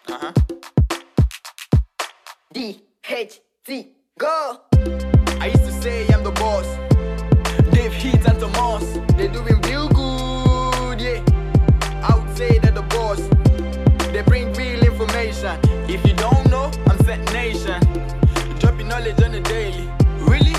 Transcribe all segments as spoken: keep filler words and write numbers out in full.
Uh-huh. D H T, go! I used to say I'm the boss. Dave Heat and Tomas, they doing real good, yeah. I would say that the boss, they bring real information. If you don't know, I'm Set Nation. Dropping knowledge on the daily. Really?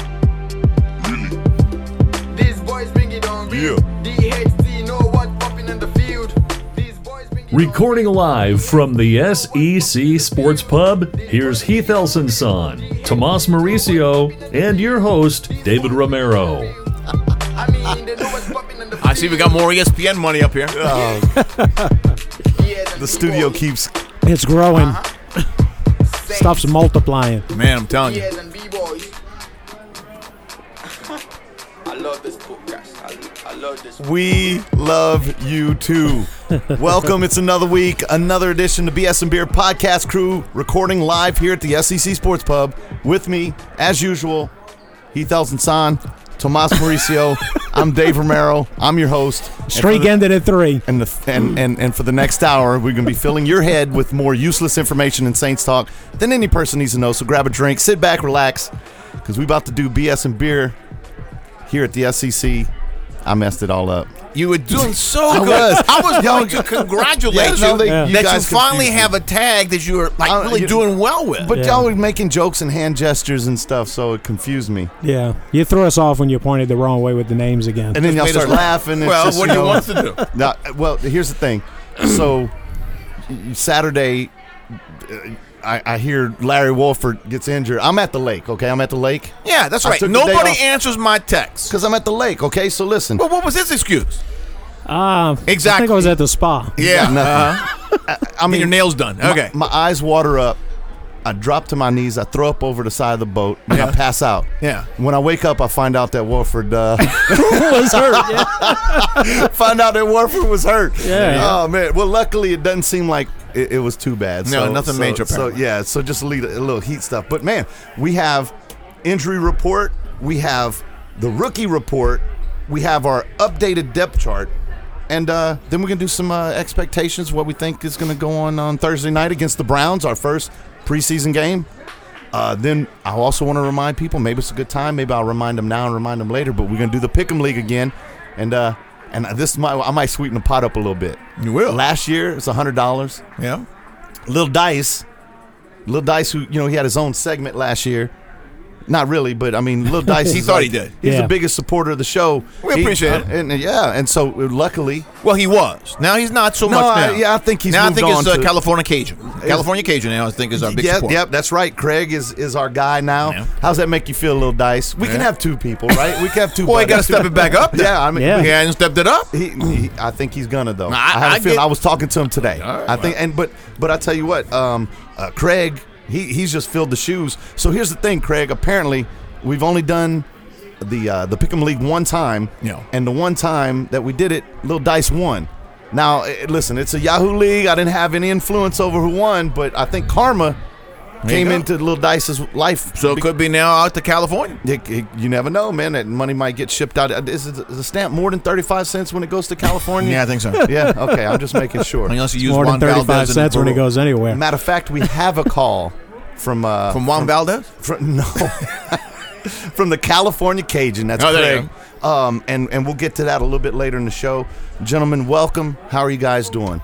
Really? These boys bring it on real. Yeah. D H T know what's popping in the field. These boys bring it Recording live from the S E C Sports Pub, here's Heath Elson-Son, Tomas Mauricio, and your host, David Romero. I mean, they know what's popping in the field. I see we got more E S P N money up here. Oh. The studio keeps... It's growing. Uh-huh. Stuff's multiplying. Man, I'm telling you. Yeah, and B-boys. I love this podcast. I, I love this. We love you too. Welcome. It's another week, another edition of B S and Beer Podcast Crew, recording live here at the S E C Sports Pub. With me, as usual, Heath Elson-Son, Tomas Mauricio. I'm Dave Romero. I'm your host. Streak the, ended at three. And, the, and, and, and for the next hour, we're going to be filling your head with more useless information and Saints talk than any person needs to know. So grab a drink, sit back, relax, because we're about to do B S and Beer here at the S E C. I messed it all up. You were doing so I good. was. I was going to congratulate Yeah, no, you they- Yeah. you that guys you finally confused me. have a tag that you were like Uh, really you- doing well with. But Yeah. y'all were making jokes and hand gestures and stuff, so it confused me. Yeah. You threw us off when you pointed the wrong way with the names again. And then y'all made us start laugh. laughing. It's well, just, what do you know, want us to do? No, well, here's the thing. So Saturday, uh, I, I hear Larry Wolford gets injured. I'm at the lake, okay? I'm at the lake Yeah, that's I right. took the day Nobody off. answers my text. because I'm at the lake, okay? So listen. Well, what was his excuse? Ah, I Exactly. think I was at the spa. Yeah. Nothing. Uh-huh. I Get mean, your nails done. my- Okay. My, eyes water up. I drop to my knees. I throw up over the side of the boat, and I Yeah. pass out. Yeah. When I wake up, I find out that Wolford uh, was hurt. Yeah. find out that Wolford was hurt. Yeah. Oh man. Well, luckily it doesn't seem like it, it was too bad. No, So- nothing so, major, So apparently. yeah. So just a little, a little heat stuff. But man, we have injury report. We have the rookie report. We have our updated depth chart. And uh, then we're going to do some uh, expectations, what we think is going to go on on Thursday night against the Browns, our first preseason game. Uh, then I also want to remind people, maybe it's a good time, maybe I'll remind them now and remind them later, but we're going to do the Pick'em League again. And uh, and this might, I might sweeten the pot up a little bit. You will. Last year, it's one hundred dollars. Yeah. Lil Dice, Lil Dice, who, you know, he had his own segment last year. Not really, but I mean, Lil Dice. He is thought like- he did. He's Yeah. the biggest supporter of the show. We He- appreciate it. And, and yeah, and so uh, luckily, Well, he was. Now he's not so No, much I- now. yeah, I think he's now. moved I think on it's uh, to- California Cajun. California Cajun now I think is our big yeah, support. yep, that's right. Craig is is our guy now. Yeah. How's that make you feel, Lil Dice? We can Yeah. have two people, right? We can have two. Boy, you got to buddies. step it back up. then. Yeah, I mean, Yeah. He hasn't stepped it up. He, he, I think he's gonna though. Nah, I, I- have I a feeling. get- I was talking to him today. All right, I think, and but but I tell you what, um, uh, Craig, he he's just filled the shoes. So here's the thing, Craig. Apparently, we've only done the uh, the Pick'em League one time, Yeah. and the one time that we did it, Lil Dice won. Now, eh, listen, it's a Yahoo League. I didn't have any influence over who won, but I think karma you came go. into Lil Dice's life. So it could be now out to California. It- it- you never know, man. That money might get shipped out. Is, it, is the stamp more than thirty-five cents when it goes to California? Yeah, I think so. Yeah, okay. I'm just making sure. Unless you use More Juan than thirty-five Valdez in cents the when it parole. goes anywhere. Matter of fact, we have a call from uh, From Juan Valdez? from, no, from the California Cajun. That's Oh, there you Craig. Um, and and we'll get to that a little bit later in the show. Gentlemen, welcome. How are you guys doing?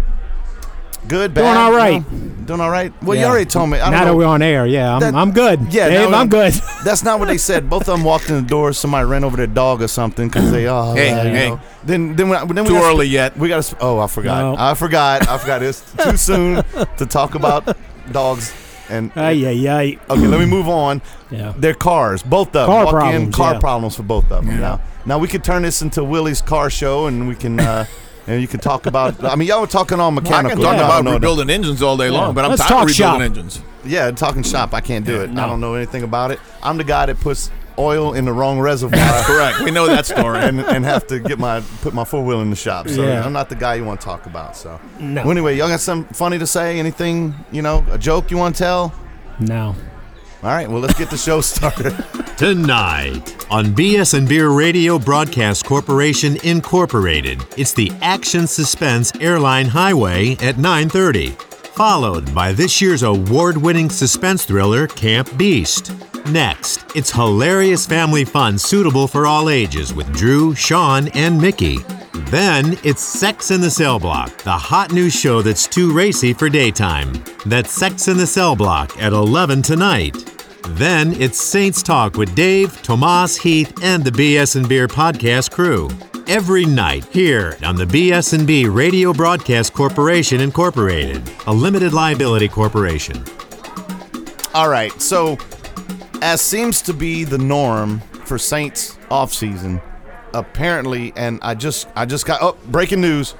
Good, bad? Doing all right. No? Doing all right. Well, you Yeah. already told me. I don't now know. that we're on air, yeah, I'm, That- I'm good. Yeah, Dave, now I'm that- good. That's not what they said. Both of them walked in the door. Somebody ran over their dog or something because they oh Hey, uh, you hey. know. Then then we, then we Too gotta- early yet. We got to. Oh, I forgot. No. I forgot. I forgot. It's too soon to talk about dogs. And Ay, ay, ay. okay, let me move on. Yeah. Their cars, both of them. Car Walk in, problems, car yeah. problems for both of them. Now, now we could turn this into Willie's car show, and we can. Uh, And you can talk about. I mean, y'all were talking all I mechanical. can talk I about don't know rebuilding engines all day Yeah. long, but I'm Let's tired talk of rebuilding shop. engines. the- Yeah, talking shop. I can't do it. I no. don't know anything about it. I'm the guy that puts oil in the wrong reservoir. Correct. We know that story. and and have to get my put my four wheel in the shop. So Yeah. I'm not the guy you want to talk about. So No. well, anyway, y'all got something funny to say? Anything, you know, a joke you want to tell? No. All right, well, let's get the show started. Tonight on B S and Beer Radio Broadcast Corporation Incorporated, it's the Action Suspense Airline Highway at nine thirty. followed by this year's award-winning suspense thriller, Camp Beast. Next, it's hilarious family fun suitable for all ages with Drew, Sean, and Mickey. Then, it's Sex in the Cell Block, the hot new show that's too racy for daytime. That's Sex in the Cell Block at eleven tonight. Then, it's Saints Talk with Dave, Tomas, Heath, and the B S and Beer podcast crew. Every night here on the B S and B Radio Broadcast Corporation Incorporated, a limited liability corporation. All right, so as seems to be the norm for Saints offseason, apparently, and I just I just got oh breaking news.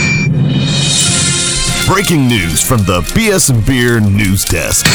Breaking news from the B S and Beer news desk.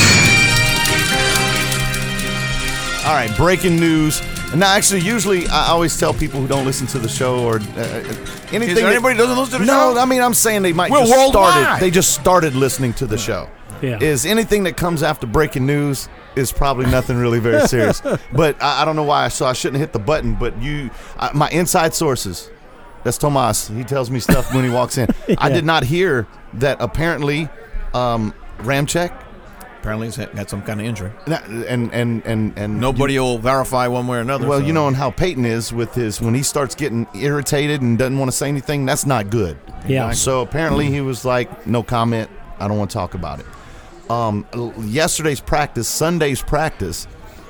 All right, breaking news. Now, actually, usually I always tell people who don't listen to the show or uh, anything. Is there that- anybody who doesn't listen to the no, show? I mean I'm saying they might We're just worldwide. started. They just started listening to the show. Yeah. Is anything that comes after breaking news is probably nothing really very serious. But I, I don't know why, so I shouldn't hit the button. But you, I, my inside sources, that's Tomas. He tells me stuff when he walks in. I Yeah. did not hear that apparently um, Ramczyk Apparently he's got some kind of injury. and and and and Nobody will verify one way or another. Well, so. you know, and how Peyton is with his when he starts getting irritated and doesn't want to say anything, that's not good. Yeah. So apparently he was like, no comment. I don't want to talk about it. Um, yesterday's practice, Sunday's practice,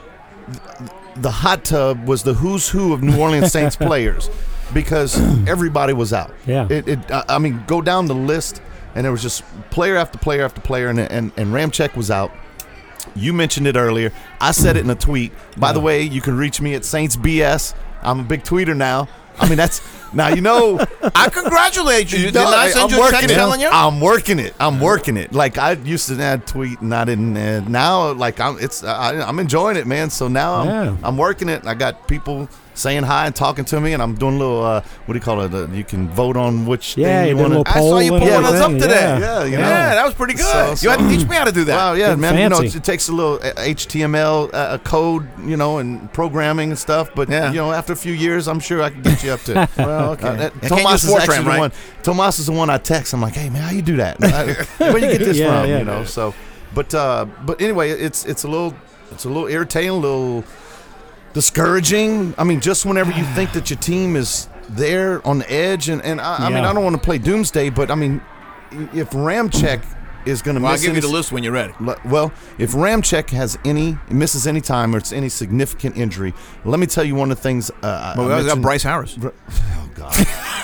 the hot tub was the who's who of New Orleans Saints players because everybody was out. Yeah. It, it. I I mean, go down the list, and there was just player after player after player, and and, and Ramczyk was out. You mentioned it earlier. I said it in a tweet. By the way, you can reach me at Saints B S. I'm a big tweeter now. I mean, that's now you know. I congratulate you. Didn't No, I send I'm you a working text it. telling you? I'm working it. I'm working it. Like I used to add tweet and I didn't. Uh, now, like I'm, it's I, I'm enjoying it, man. So now I'm, Yeah. I'm working it. I got people saying hi and talking to me, and I'm doing a little. Uh, what do you call it? Uh, you can vote on which. Yeah, thing you you did a want little I saw you poll put and one of us up everything. today. Yeah. Yeah, you know. Yeah, that was pretty good. So- so- you had to teach me how to do that. Wow, yeah, Getting man. You know, fancy. it takes a little H T M L uh, code, you know, and programming and stuff. But Yeah. you know, after a few years, I'm sure I can get you up to. Well, okay. Uh, that- I can't Tomas use is actually Fortran, the right? one. Tomas is the one I text. I'm like, hey man, how you do that? Where you get this Yeah, from? yeah. You know. So, but uh, but anyway, it's it's a little it's a little irritating, a little discouraging. I mean, just whenever you think that your team is there on the edge, and and I, I mean, Yeah. I don't want to play doomsday, but I mean, if Ramczyk is going to Well, I'll miss give you any- the list when you're ready. Le- Well, if Ramczyk has any misses any time or it's any significant injury, let me tell you one of the things. Uh, Well, we I always got mentioned- Bryce Harris. Oh God,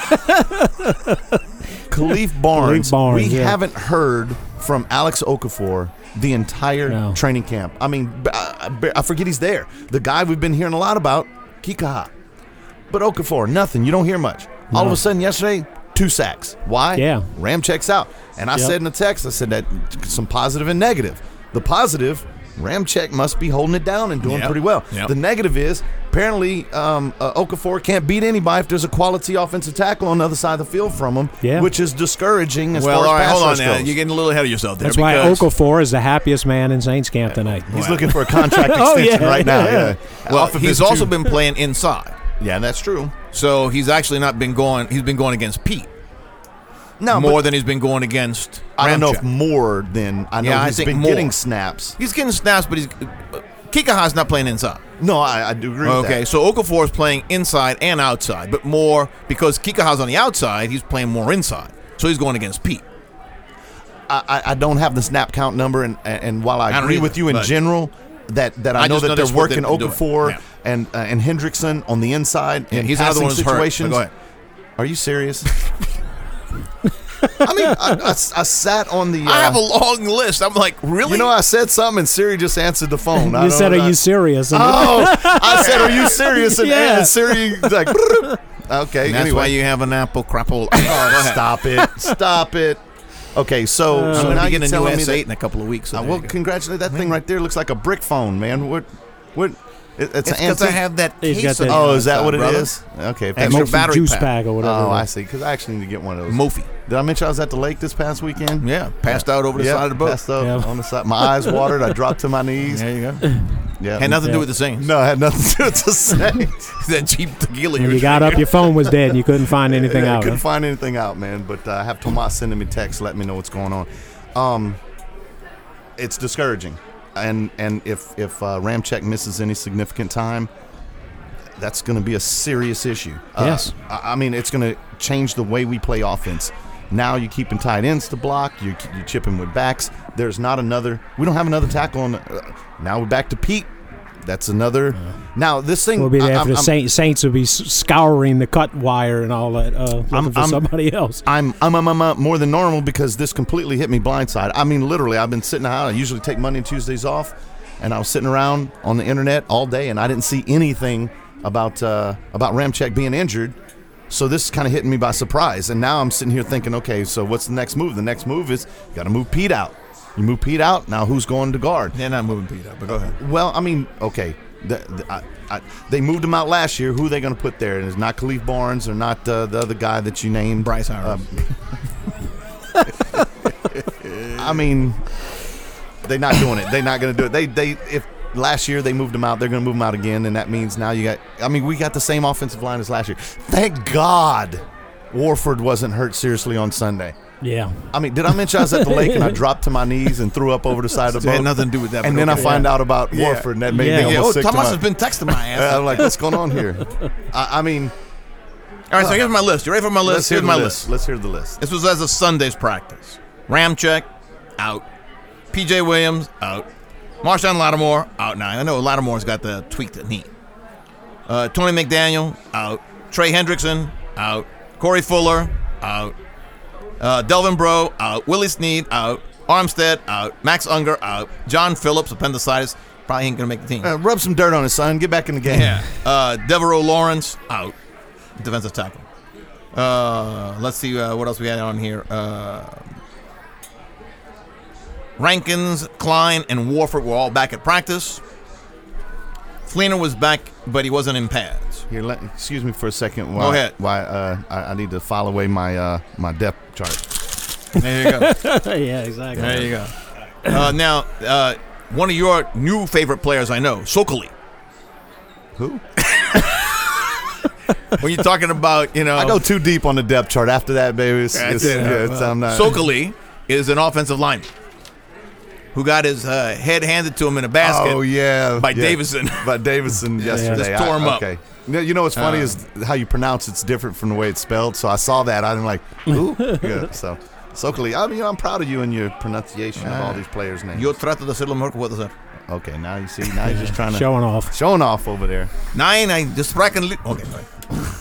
Khalif Barnes. Barnes, we yeah. haven't heard from Alex Okafor the entire No. training camp. I mean, b- I, I- I forget he's there. The guy we've been hearing a lot about, Kikaha. But Okafor, nothing. You don't hear much. All of No. a sudden, yesterday, two sacks. Why? Yeah. Ramczyk's out. And I Yep. said in the text, I said that some positive and negative. The positive, Ramczyk must be holding it down and doing Yep. pretty well. Yep. The negative is apparently um, uh, Okafor can't beat anybody if there's a quality offensive tackle on the other side of the field from him, Yeah. which is discouraging as Well, far all as right, pass hold on rush now. goes. You're getting a little ahead of yourself there. That's why because, Okafor is the happiest man in Saints camp tonight. He's looking for a contract Oh, extension yeah, right now. yeah, Yeah. Well, Off of he's his also two- been playing inside. Yeah, that's true. So he's actually not been going. He's been going against Pete No, more but than he's been going against. I don't know Ramczyk. if more than I know Yeah, I he's think been more. getting snaps. He's getting snaps, but he's uh, Kikaha's not playing inside. No, I, I do agree with Okay, that. so Okafor is playing inside and outside, but more because Kikaha's on the outside. He's playing more inside, so he's going against Pete. I, I, I don't have the snap count number, and and while I, I don't agree either, with you in but- general, that, that I, I know just that know they're that's what working they're doing. Okafor Yeah. and uh, and Hendrickson on the inside Yeah, in he's another passing one who's hurt. situations. But go ahead. Are you serious? I mean, I, I, I sat on the. Uh, I have a long list. I'm like, really? You know, I said something, and Siri just answered the phone. I You don't said, know "Are that- you serious?" And Oh, I said, "Are you serious?" And, Yeah. and Siri like, okay. And that's anyway. why you have an apple crapple. Oh, stop it! Stop it! Okay, so Uh, so I'm now going to you're get a new telling me S eight that. in a couple of weeks. So Uh, there well, you go. congratulate that thing right there. Looks like a brick phone, man. What? What? It, it's It's an because I antique- have that He's case. got on that- the Oh, is that outside, what it brother. is? Okay. if that's- Extra Mophie battery juice pack. bag or whatever. Oh, it I is. see. Because I actually need to get one of those. Mophie. Did I mention I was at the lake this past weekend? Yeah, passed out over the Yeah, side of the boat. passed out Yeah. on the side. My eyes watered. I dropped to my knees. There you go. Yeah. Had nothing to do Yeah. with the Saints. No, it had nothing to do with the Saints. that cheap tequila. When were you got up, drinking. your phone was dead, and you couldn't find anything Yeah, I out. couldn't huh? find anything out, man. But uh, I have Tomas sending me texts, letting me know what's going on. Um, it's discouraging, and and if if uh, Ramczyk misses any significant time, that's going to be a serious issue. Yes. Uh, I I mean, it's going to change the way we play offense. Now you're keeping tight ends to block. You you chipping with backs. There's not another. We don't have another tackle on. Uh, now we're back to Pete. That's another. Yeah. Now this thing. We'll be there I, for the I'm, Saints. Saints will be scouring the cut wire and all that, uh, looking I'm, for I'm, somebody else. I'm, I'm, I'm, I'm uh, more than normal because this completely hit me blindside. I mean, literally, I've been sitting out. I usually take Monday and Tuesdays off, and I was sitting around on the internet all day, and I didn't see anything about uh, about Ramczyk being injured. So this is kind of hitting me by surprise, and now I'm sitting here thinking, okay, so what's the next move? The next move is you got to move Pete out. You move Pete out. Now who's going to guard? They're not moving Pete out, but go ahead. Well, I mean, okay. The, the, I, I, they moved him out last year. Who are they going to put there? And it's not Khalif Barnes or not uh, the other guy that you named. Bryce Harris. Uh, I mean, they're not doing it. They're not going to do it. They they if last year they moved him out, they're going to move him out again, and that means now you got. I mean, we got the same offensive line as last year. Thank God, Warford wasn't hurt seriously on Sunday. Yeah. I mean, did I mention I was at the lake and I dropped to my knees and threw up over the side of the boat? It had nothing to do with that. And but then okay. I find yeah. out about Yeah. Warford, and that made Yeah. me Yeah, almost oh, sick to Thomas my- has been texting my ass. I'm like, what's going on here? I, I mean, All right, so here's my list. You ready for my let's list? hear Here's the my list. list. Let's hear the list. This was as of Sunday's practice. Ramczyk, out. P J Williams, out. Marshawn Lattimore, out now. I know Lattimore's got the tweaked knee. Uh, Tony McDaniel, out. Trey Hendrickson, out. Corey Fuller, out. Uh, Delvin Breaux, out. Willie Snead, out. Armstead, out. Max Unger, out. John Phillips, appendicitis, probably ain't going to make the team. Uh, rub some dirt on it, son. Get back in the game. Yeah. Uh, Devereaux Lawrence, out. Defensive tackle. Uh, let's see uh, what else we had on here. Uh, Rankins, Klein, and Warford were all back at practice. Fleener was back, but he wasn't in pads. Here, let, excuse me for a second. While, Go ahead. Why? Uh, I, I need to file away my uh, my depth chart. There you go. Yeah, exactly. There you go. Uh, now, uh, one of your new favorite players I know, Sokoli. Who? When you're talking about, you know, I go too deep on the depth chart. After that, baby, it's, That's it's, it. yeah, it's, I'm not. Sokoli is an offensive lineman who got his uh, head handed to him in a basket. Oh yeah, by yeah. Davison. By Davison yesterday. Just tore I- him up. Okay. You know, you know what's funny Uh. is how you pronounce it's different from the way it's spelled. So I saw that. I'm like, ooh, yeah. So Sokoli, I mean, I'm proud of you and your pronunciation of all these players' names. Yo trato de hacerlo mejor que puedo hacer. Okay, now you see. Now you're just trying to Showing off. showing off over there. Nine, I just sprachen. Li- okay, fine.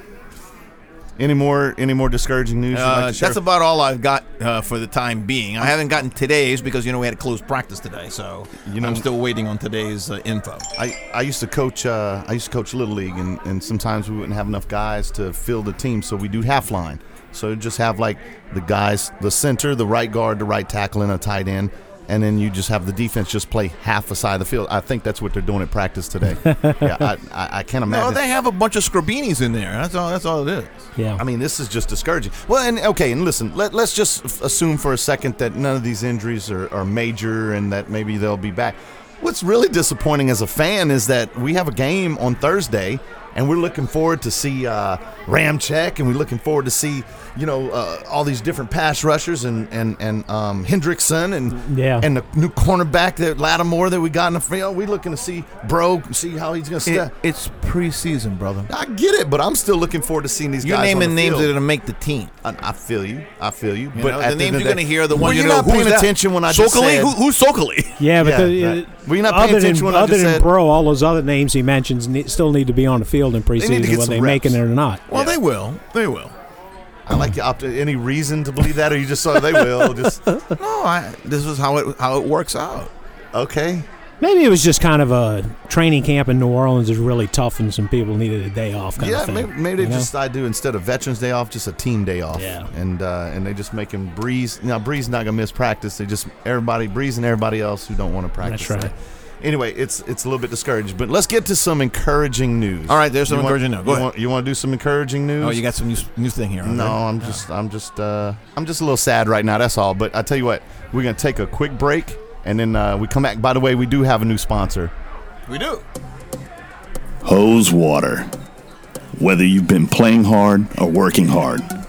Any more? Any more discouraging news? you'd like Uh, to share? that's about all I've got uh, for the time being. I haven't gotten today's because, you know, we had a closed practice today, so You know- I'm still waiting on today's uh, info. I, I used to coach uh, I used to coach Little League, and, and sometimes we wouldn't have enough guys to fill the team, so we do half line. So just have like the guys, the center, the right guard, the right tackle, and a tight end, and then you just have the defense just play half a side of the field. I think that's what they're doing at practice today. yeah, I, I, I can't No, imagine. they have a bunch of Scribinis in there. That's all. That's all it is. Yeah. I mean, this is just discouraging. Well, and okay, and listen, let, let's just f- assume for a second that none of these injuries are, are major and that maybe they'll be back. What's really disappointing as a fan is that we have a game on Thursday, and we're looking forward to see uh, Ramczyk, and we're looking forward to see, you know, uh, all these different pass rushers and and and um, Hendrickson and Yeah. and the new cornerback that Lattimore that we got in the field. We're looking to see Bro, see how he's going to step. it's preseason, brother. I get it, but I'm still looking forward to seeing these You're guys on naming the names field. that are going to make the team. I, I feel you. I feel you. You but know, at the names end you're of going to hear, the Were ones you you know. not paying who's that? attention when I just Sokoli? said? Who, who's Sokoli? Yeah, but Yeah, the, right. uh, Were you not paying other attention than, when I other just than said- Bro, all those other names he mentions ne- still need to be on the field in need to preseason, get whether some they reps. making it or not. Well, Yeah. they will. They will. I like the opt- any reason to believe that, or you just saw they will just No, I, this is how it how it works out. okay. Maybe it was just kind of a training camp in New Orleans is really tough, and some people needed a day off. Kind Yeah, of thing, maybe, maybe they you know? just I do instead of Veterans Day off, just a team day off. Yeah. and uh, and they just make him Breeze. Now Breeze not gonna miss practice. They just everybody Breeze and everybody else who don't want to practice. That's right. Anyway, it's it's a little bit discouraging, but let's get to some encouraging news. All right, there's some You want- encouraging news. Go you ahead. Want, you want to do some encouraging news? Oh, you got some new new thing here. No, okay? I'm just, I'm just, uh, I'm just a little sad right now. That's all. But I tell you what, we're gonna take a quick break, and then uh, we come back. By the way, we do have a new sponsor. We do. Hose Water. Whether you've been playing hard or working hard,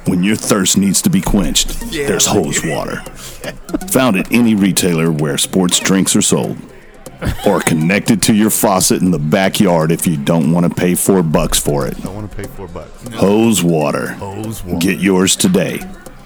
When your thirst needs to be quenched, Yeah, there's I like hose it. water. Found at any retailer where sports drinks are sold. Or connected to your faucet in the backyard if you don't want to pay four bucks for it. I want to pay four bucks. Hose water. Hose water. Get yours today.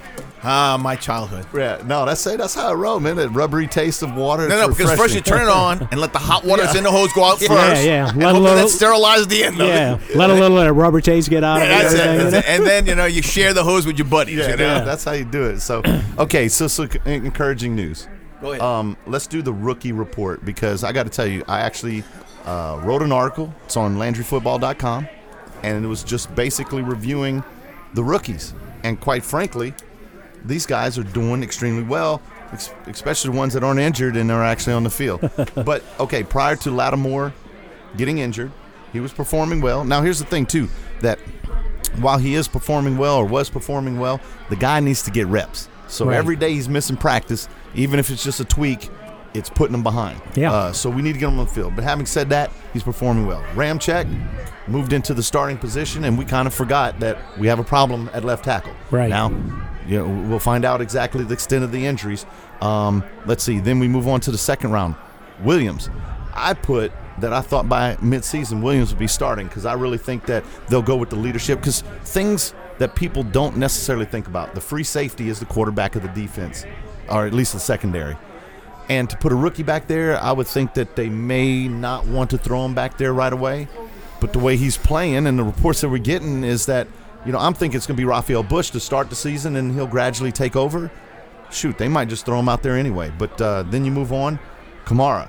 Ah, my childhood. Yeah, no, that's it. That's how I roll, man. That rubbery taste of water. No, it's no, because first you refreshing. turn it on and let the hot water that's in the hose go out first. Yeah, yeah. And Let a hope little- that sterilizes the end of Yeah, it. let a little of that rubber taste get out of it. That's it, everything, that's it. And then, you know, you share the hose with your buddies. Yeah, you know? yeah, that's how you do it. So, okay, so, so encouraging news. Go ahead. Um, let's do the rookie report because I got to tell you, I actually uh, wrote an article. It's on Landry Football dot com, and it was just basically reviewing the rookies. And quite frankly, these guys are doing extremely well, ex- especially the ones that aren't injured and are actually on the field. But okay, prior to Lattimore getting injured, he was performing well. Now here's the thing too, that while he is performing well or was performing well, the guy needs to get reps. So Right. every day he's missing practice, even if it's just a tweak, it's putting him behind. Yeah. Uh, so we need to get him on the field. But having said that, he's performing well. Ramczyk moved into the starting position, and we kind of forgot that we have a problem at left tackle. Right. Now, you know, we'll find out exactly the extent of the injuries. Um, let's see. Then we move on to the second round. Williams. I put that I thought by midseason Williams would be starting because I really think that they'll go with the leadership because things that people don't necessarily think about. The free safety is the quarterback of the defense, or at least the secondary. And to put a rookie back there, I would think that they may not want to throw him back there right away. But the way he's playing and the reports that we're getting is that, you know, I'm thinking it's going to be Raphael Bush to start the season and he'll gradually take over. Shoot, they might just throw him out there anyway. But uh, then you move on. Kamara.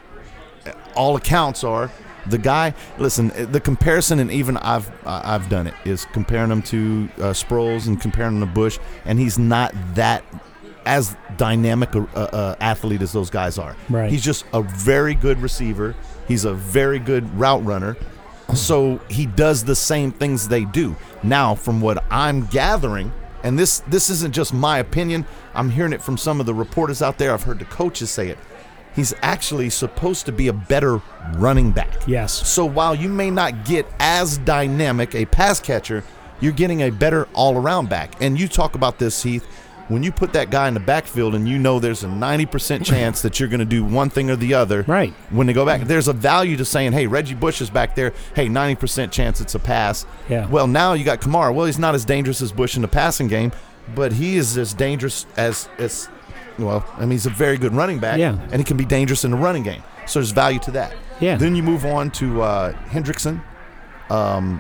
All accounts are the guy. Listen, the comparison, and even I've uh, I've done it, is comparing him to uh, Sproles and comparing him to Bush, and he's not that as dynamic a uh, uh, athlete as those guys are. Right. He's just a very good receiver. He's a very good route runner. So he does the same things they do. Now, from what I'm gathering, and this this isn't just my opinion, I'm hearing it from some of the reporters out there. I've heard the coaches say it. He's actually supposed to be a better running back. Yes. So while you may not get as dynamic a pass catcher, you're getting a better all-around back. And you talk about this, Heath, when you put that guy in the backfield and you know there's a ninety percent chance that you're going to do one thing or the other. Right. When they go back, there's a value to saying, hey, Reggie Bush is back there. Hey, ninety percent chance it's a pass. Yeah. Well, now you got Kamara. Well, he's not as dangerous as Bush in the passing game, but he is as dangerous as, as well, I mean, he's a very good running back. Yeah. And he can be dangerous in the running game. So there's value to that. Yeah. Then you move on to uh, Hendrickson. Um,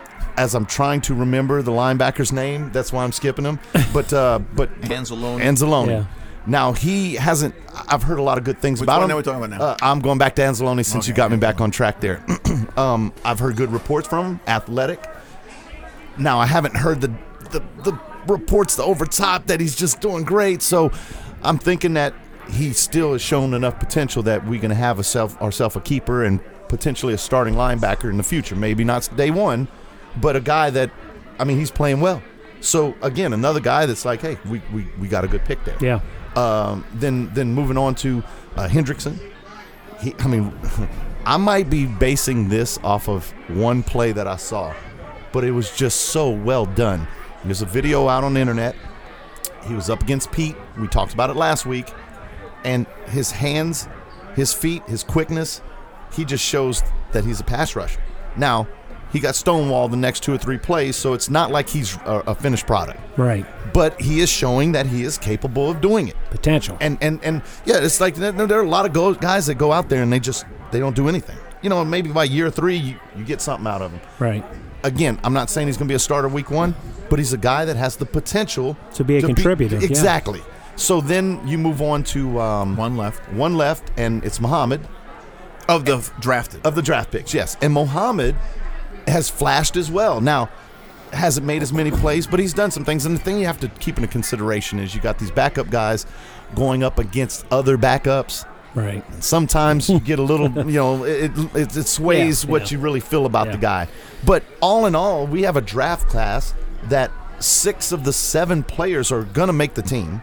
as I'm trying to remember the linebacker's name, that's why I'm skipping him. But uh, but Anzalone. Anzalone. Yeah. Now he hasn't. I've heard a lot of good things Which about one him. are we talking about now? Uh, I'm going back to Anzalone since you Okay, got me okay. back on track there. um, I've heard good reports from him. Athletic. Now I haven't heard the the, the reports the over top that he's just doing great. So I'm thinking that he still has shown enough potential that we're going to have a self, ourselves a keeper and potentially a starting linebacker in the future. Maybe not day one, but a guy that, I mean, he's playing well. So, again, another guy that's like, hey, we, we, we got a good pick there. Yeah. Um, then then moving on to uh, Hendrickson. He, I mean, I might be basing this off of one play that I saw, but it was just so well done. There's a video out on the internet. He was up against Pete. We talked about it last week. And his hands, his feet, his quickness, he just shows that he's a pass rusher. Now, he got stonewalled the next two or three plays, so it's not like he's a, a finished product. Right. But he is showing that he is capable of doing it. Potential. And and and yeah, it's like there there are a lot of go- guys that go out there and they just they don't do anything. You know, maybe by year three you, you get something out of him. Right. Again, I'm not saying he's going to be a starter week one, but he's a guy that has the potential To be a contributor, yeah. Exactly. So then you move on to um, One left. one left, and it's Muhammad Of the f- drafted. of the draft picks. Yes, and Muhammad has flashed as well. Now, hasn't made as many plays, but he's done some things. And the thing you have to keep into consideration is you got these backup guys going up against other backups. Right. Sometimes you get a little, you know, it it, it sways Yeah, what yeah. you really feel about Yeah. the guy. But all in all, we have a draft class that six of the seven players are going to make the team,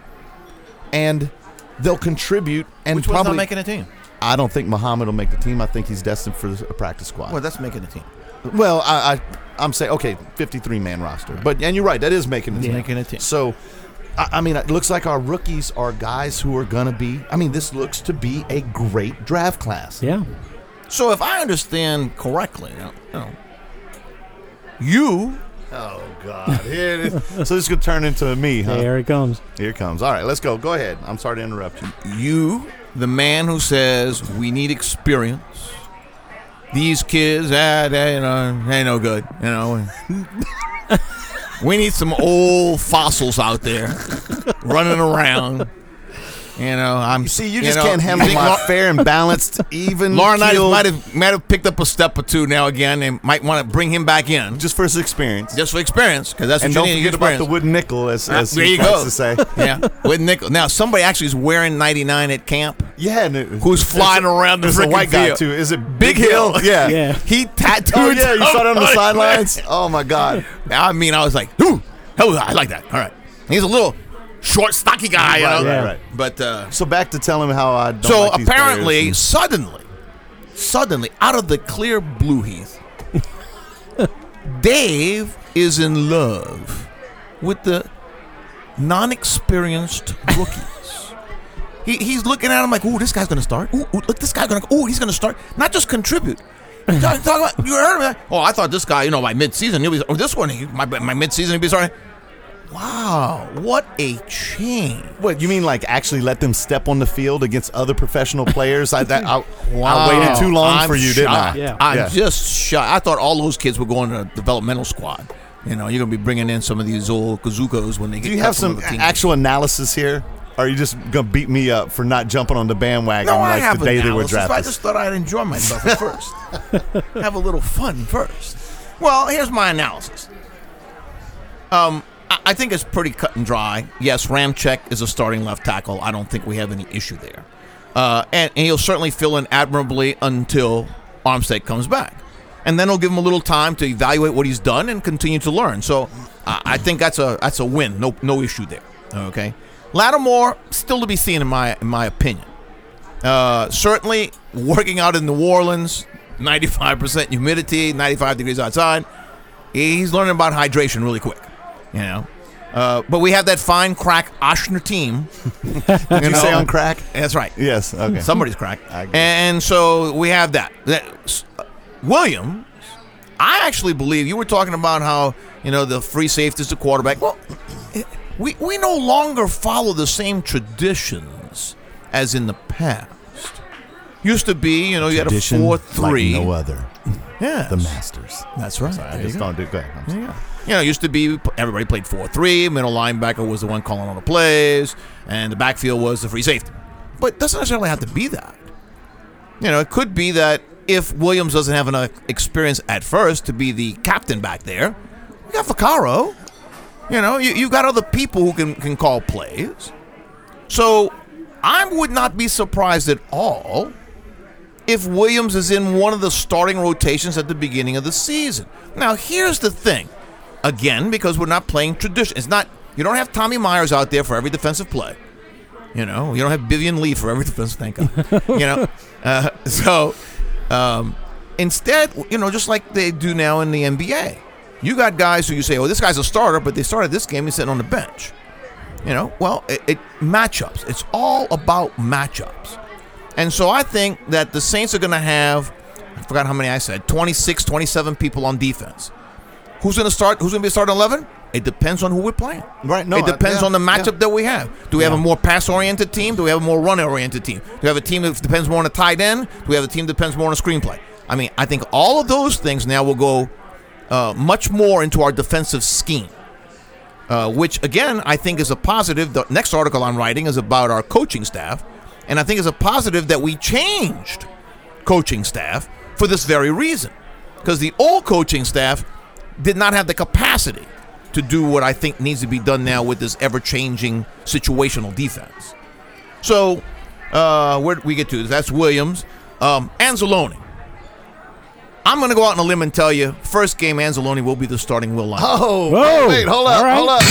and they'll contribute. And Which one's probably not making a team? I don't think Muhammad will make the team. I think he's destined for a practice squad. Well, that's making a team. Well, I, I I'm saying okay, fifty-three man roster, but and you're right, that is making it. Yeah. Making a team. So, I, I mean, it looks like our rookies are guys who are gonna be. I mean, this looks to be a great draft class. Yeah. So if I understand correctly, you know, you, know, you Oh God! Here it is. So this could turn into me, huh? Here it comes. Here it comes. All right, let's go. Go ahead. I'm sorry to interrupt you. you, the man who says we need experience. These kids, ah, they, you know, they ain't no good. You know, we need some old fossils out there running around. You know, I'm. You see, you just know, can't handle you think my Lau- fair and balanced, even. Lauren Knight keeled- might have might have picked up a step or two now again, and might want to bring him back in just for his experience. just for experience, because that's And what don't you need forget to about experience. the wooden nickel, as, Ah, as there he you likes go. to say. Yeah, with nickel. Now somebody actually is wearing ninety-nine at camp. Yeah, and it- Who's flying there's a- around the There's a frickin' white guy field. too. Is it Big Hill. Yeah. Yeah. He tattooed. Oh yeah, you saw it on the somebody. sidelines. Oh my God. I mean, I was like, ooh, hell, I like that. All right. He's a little short, stocky guy, you Right, know. right, right. But uh, So back to telling him how I don't so like these apparently, players. suddenly, suddenly, out of the clear blue heath, Dave is in love with the non-experienced rookies. he, he's looking at him like, ooh, this guy's gonna start. Ooh, ooh look, this guy's gonna. Ooh, he's gonna start. Not just contribute. Talk, talk about, you heard me? Oh, I thought this guy, you know, by mid-season, he'll be. Or this one, he, my my mid-season, he'll be starting. Wow, what a change! What you mean, like actually let them step on the field against other professional players? I, that, I, Wow. I waited too long I'm for you, didn't I? shocked. Yeah. I'm Yeah. just shocked. I thought all those kids were going to a developmental squad. You know, you're going to be bringing in some of these old Kazookos when they get Do you cut have from some other teams. actual analysis here? Or are you just gonna beat me up for not jumping on the bandwagon No, I like have the day they were analysis. drafted? I just thought I'd enjoy myself at first. Have a little fun first. Well, here's my analysis. Um, I, I think it's pretty cut and dry. Yes, Ramczyk is a starting left tackle. I don't think we have any issue there. Uh, and, and he'll certainly fill in admirably until Armstead comes back. And then he'll give him a little time to evaluate what he's done and continue to learn. So uh, I think that's a that's a win. No no issue there. Okay. Lattimore, still to be seen in my in my opinion. Uh, certainly working out in New Orleans, ninety-five percent humidity, ninety-five degrees outside. He's learning about hydration really quick, you know. Uh, but we have that fine crack Oshner team. Did you say on crack? That's right. Yes. Okay. Somebody's crack. I agree. And so we have that. that uh, Williams, I actually believe you were talking about how, you know, the free safety is the quarterback. Well, we, we no longer follow the same traditions as in the past. Used to be, you know, you had a Tradition four three. like no other. Yeah. The Masters. That's right. Sorry, I There just you go. don't do. Go ahead. I'm sorry. Yeah. You know, it used to be everybody played four three, middle linebacker was the one calling all the plays, and the backfield was the free safety. But it doesn't necessarily have to be that. You know, it could be that if Williams doesn't have enough experience at first to be the captain back there, you got Vaccaro. You know, you, you got other people who can, can call plays. So I would not be surprised at all if Williams is in one of the starting rotations at the beginning of the season. Now, here's the thing. Again, because we're not playing tradition. It's not, you don't have Tommy Myers out there for every defensive play. You know, you don't have Vivian Lee for every defensive, thank God. You know, uh, so um, instead, you know, just like they do now in the N B A, you got guys who you say, oh, this guy's a starter, but they started this game, he's sitting on the bench. You know, well, it, it matchups. It's all about matchups. And so I think that the Saints are going to have, I forgot how many I said, twenty-six, twenty-seven people on defense. Who's going to start? Who's going to be starting eleven? It depends on who we're playing. Right, no, it depends I- on the yeah, matchup yeah. that we have. Do we have a more pass-oriented team? Do we have a more run-oriented team? Do we have a team that depends more on a tight end? Do we have a team that depends more on a screenplay? I mean, I think all of those things now will go uh, much more into our defensive scheme, uh, which, again, I think is a positive. The next article I'm writing is about our coaching staff, and I think it's a positive that we changed coaching staff for this very reason, because the old coaching staff did not have the capacity to do what I think needs to be done now with this ever-changing situational defense. So, uh, where did we get to? That's Williams. Um, Anzalone. I'm going to go out on a limb and tell you, first game, Anzalone will be the starting Will line. Oh, Whoa. wait, hold up, All right. hold up.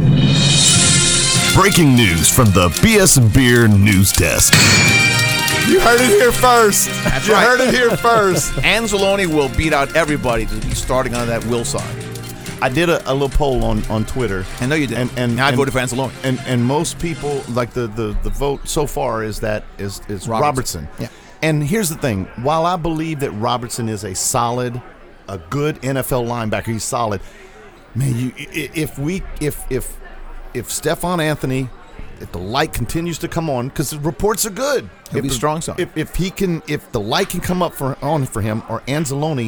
Breaking news from the B S and Beer News Desk. You heard it here first. That's you right. heard it here first. Anzalone will beat out everybody to be starting on that will side. I did a, a little poll on, on Twitter. I know you did. And, and I and, voted for Anzalone. And and most people, like the, the, the vote so far is that is, is Robertson. Robertson. Yeah. And here's the thing. While I believe that Robertson is a solid, a good N F L linebacker, he's solid. Man, you i- if we if if if Stephon Anthony, if the light continues to come on, because the reports are good. He'll if be the- strong side. If if he can, if the light can come up for on for him, or Anzalone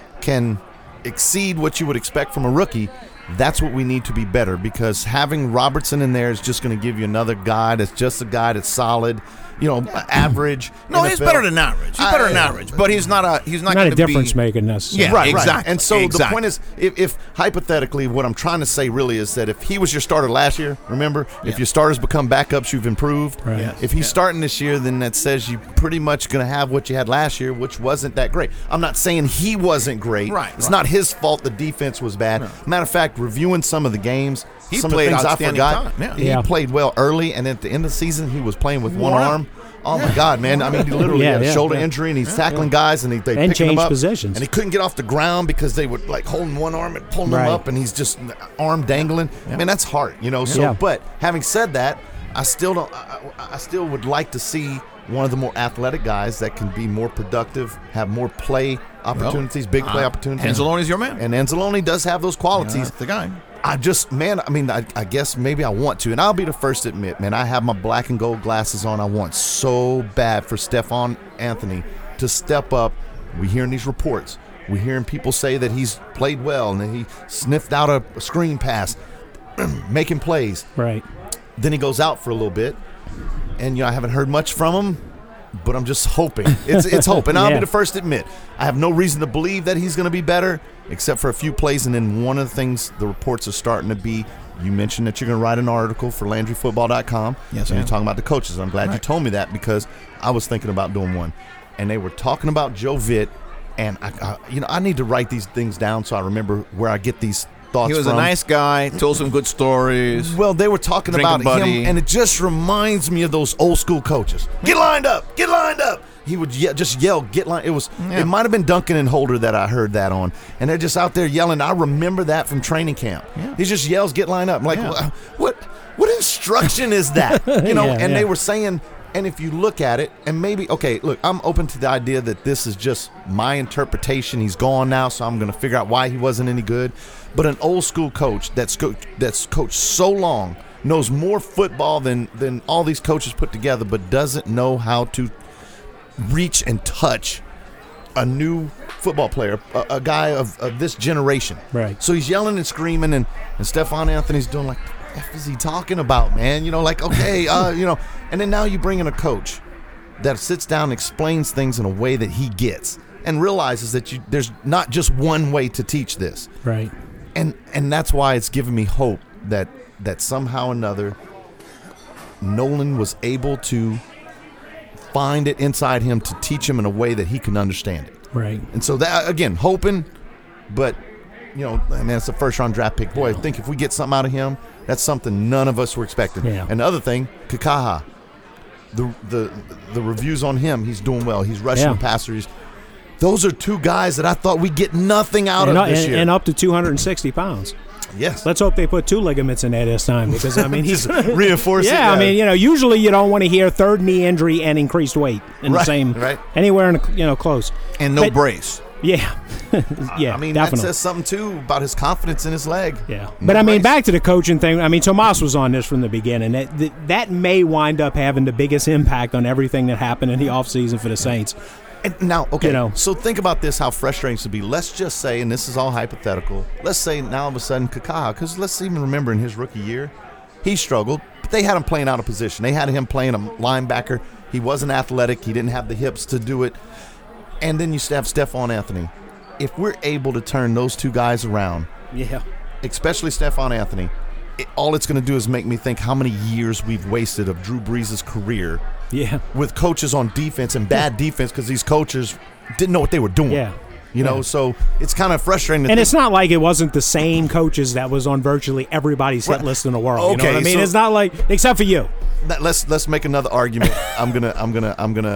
can exceed what you would expect from a rookie, that's what we need to be better, because having Robertson in there is just going to give you another guy that's just a guy that's solid, you know, average. No, N F L. he's better than average. He's better than I- average, but he's not a he's not, Not going a to difference be, maker necessarily. Yeah, Right, exactly. right. And so the exactly. point is, if, if hypothetically, what I'm trying to say really is that if he was your starter last year, remember, Yeah. if your starters become backups, you've improved. Right. Yes. If he's Yeah. starting this year, then that says you're pretty much going to have what you had last year, which wasn't that great. I'm not saying he wasn't great. Right, It's right. not his fault the defense was bad. No. Matter of fact, reviewing some of the games, He some played of the things I outstanding forgot, time, yeah. he Yeah. played well early, and at the end of the season, he was playing with one Wore out. arm. Oh my God, man! I mean, he literally Yeah, had a yeah, shoulder yeah. injury, and he's tackling guys, and they they And picked him changed up, positions. and he couldn't get off the ground because they would like holding one arm and pulling him Right. up, and he's just arm dangling. I mean, that's hard, you know. So, Yeah. but having said that, I still don't. I, I I still would like to see one of the more athletic guys that can be more productive, have more play opportunities, big play uh, opportunities. Anzalone's your man. And Anzalone does have those qualities. That's the guy. I just, man, I mean, I, I guess maybe I want to, and I'll be the first to admit, man, I have my black and gold glasses on. I want so bad for Stephon Anthony to step up. We hearing these reports. We're hearing people say that he's played well and that he sniffed out a, a screen pass, making plays. Right. Then he goes out for a little bit, and you know I haven't heard much from him, but I'm just hoping. It's it's hope, and I'll Yeah. be the first to admit I have no reason to believe that he's going to be better, except for a few plays. And then one of the things the reports are starting to be. You mentioned that you're going to write an article for Landry Football dot com. Yes, and I you're am. talking about the coaches. I'm glad you Right. told me that because I was thinking about doing one, and they were talking about Joe Vitt, and I, I you know I need to write these things down so I remember where I get these thoughts He was from. a nice guy, told some good stories. Well, they were talking Drinking about buddy. him, and it just reminds me of those old school coaches. Get lined up, get lined up. He would ye- just yell, "Get lined." It was. Yeah. It might have been Duncan and Holder that I heard that on, and they're just out there yelling. I remember that from training camp. Yeah. He just yells, "Get lined up." I'm like, Yeah. "Wha- what? What instruction is that? You know? Yeah, and yeah. they were saying. And if you look at it, and maybe, okay, look, I'm open to the idea that this is just my interpretation. He's gone now, so I'm going to figure out why he wasn't any good. But an old school coach that's co- that's coached so long, knows more football than, than all these coaches put together, but doesn't know how to reach and touch a new football player, a, a guy of, of this generation. Right. So he's yelling and screaming, and, and Stephon Anthony's doing like, what the F is he talking about, man? You know, like, okay, uh, you know, and then now you bring in a coach that sits down and explains things in a way that he gets and realizes that you there's not just one way to teach this. Right. And and that's why it's given me hope that that somehow or another Nolan was able to find it inside him to teach him in a way that he can understand it. Right. And so that, again, hoping, but, you know, man, it's a first-round draft pick. Boy, I think if we get something out of him, that's something none of us were expecting. Yeah. And the other thing, Kakaha, the the the reviews on him, he's doing well. He's rushing Yeah. the passer. He's, those are two guys that I thought we'd get nothing out And, of this and, year. and up to two hundred sixty pounds. yes. Let's hope they put two ligaments in there this time because, I mean, he's. Just reinforce it. Yeah, I mean, you know, usually you don't want to hear third knee injury and increased weight in Right, the same, right. anywhere in, the, you know, close. And no But- brace. Yeah. yeah, I mean, definitely. that says something, too, about his confidence in his leg. Yeah, No but I mean, brace. back to the coaching thing. I mean, Tomas was on this from the beginning. That, that that may wind up having the biggest impact on everything that happened in the offseason for the Saints. And now, okay, You know. so think about this, how frustrating it would be. Let's just say, and this is all hypothetical, let's say now all of a sudden Kakaha, because let's even remember in his rookie year, he struggled, but they had him playing out of position. They had him playing a linebacker. He wasn't athletic. He didn't have the hips to do it. And then you have Stephon Anthony. If we're able to turn those two guys around, Yeah, especially Stephon Anthony, it, all it's going to do is make me think how many years we've wasted of Drew Brees' career yeah, with coaches on defense and bad defense because these coaches didn't know what they were doing. Yeah. You know, Yeah. so it's kind of frustrating to and think. it's not like it wasn't the same coaches that was on virtually everybody's hit Right. list in the world. You know Okay, what I mean? so- It's not like except for you. That- let's let's make another argument. I'm gonna I'm gonna I'm gonna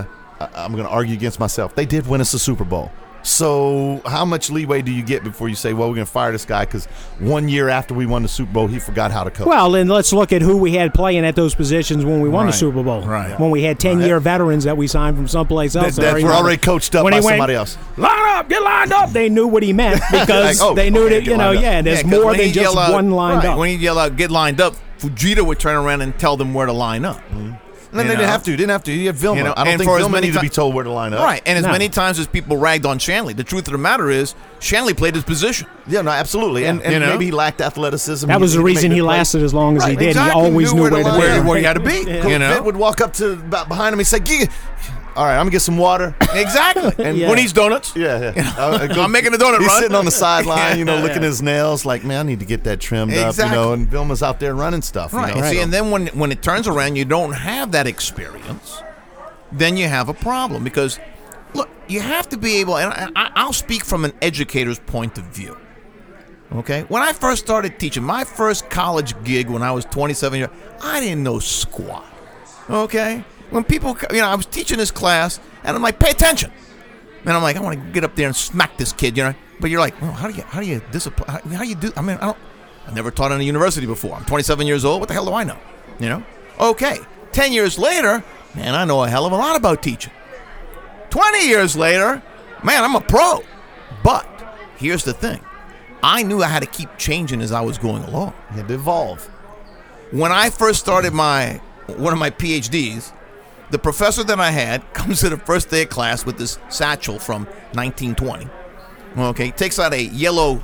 I, I'm going to argue against myself. They did win us a Super Bowl. So how much leeway do you get before you say, well, we're going to fire this guy because one year after we won the Super Bowl, he forgot how to coach? Well, then let's look at who we had playing at those positions when we won Right. the Super Bowl. Right. When we had ten-year veterans that we signed from someplace else. That, that were already coached up When by he went, somebody else. Line up, get lined up. They knew what he meant because Like, oh, they knew okay, that, get you know, lined up. yeah, there's Yeah, 'cause more when than he'd just yell out- one lined right, up. When he'd yell out, get lined up, Fujita would turn around and tell them where to line up. And then You they didn't know? have to. Didn't have to. You have Vilma. You know, I don't and think for as Vilma many needed to ti- be told where to line up. Right, and as No. many times as people ragged on Shanley, the truth of the matter is, Shanley played his position. Yeah, no, absolutely. And, and You know? maybe he lacked athleticism. That was the could reason make he good plays. lasted as long as he Right, did. exactly. He always Knew knew where where to to line be. up. Where he had to be. Yeah. You know? Vitt would walk up to about behind him and say, "Giga, all right, I'm gonna get some water." Exactly. And Yeah. when he's donuts. Yeah, yeah. Uh, go- I'm making a donut He's run. sitting on the sideline, you know, Yeah. licking his nails, like, man, I need to get that trimmed up, Exactly. you know. And Vilma's out there running stuff, Right. you know. See, so- and then when when it turns around, you don't have that experience, then you have a problem because, look, you have to be able, and I, I- I'll speak from an educator's point of view. Okay, when I first started teaching, my first college gig when I was twenty-seven years, I didn't know squat. Okay, when people, you know, I was teaching this class, and I'm like, pay attention, and I'm like, I want to get up there and smack this kid, you know. But you're like, well, how do you, how do you discipline? How, how do you do? I mean, I don't. I never taught in a university before. I'm twenty-seven years old. What the hell do I know? You know. Okay, ten years later, man, I know a hell of a lot about teaching. twenty years later, man, I'm a pro. But here's the thing. I knew I had to keep changing as I was going along. You had to evolve. When I first started my one of my P H Ds, the professor that I had comes to the first day of class with this satchel from nineteen twenty. Okay, takes out a yellow,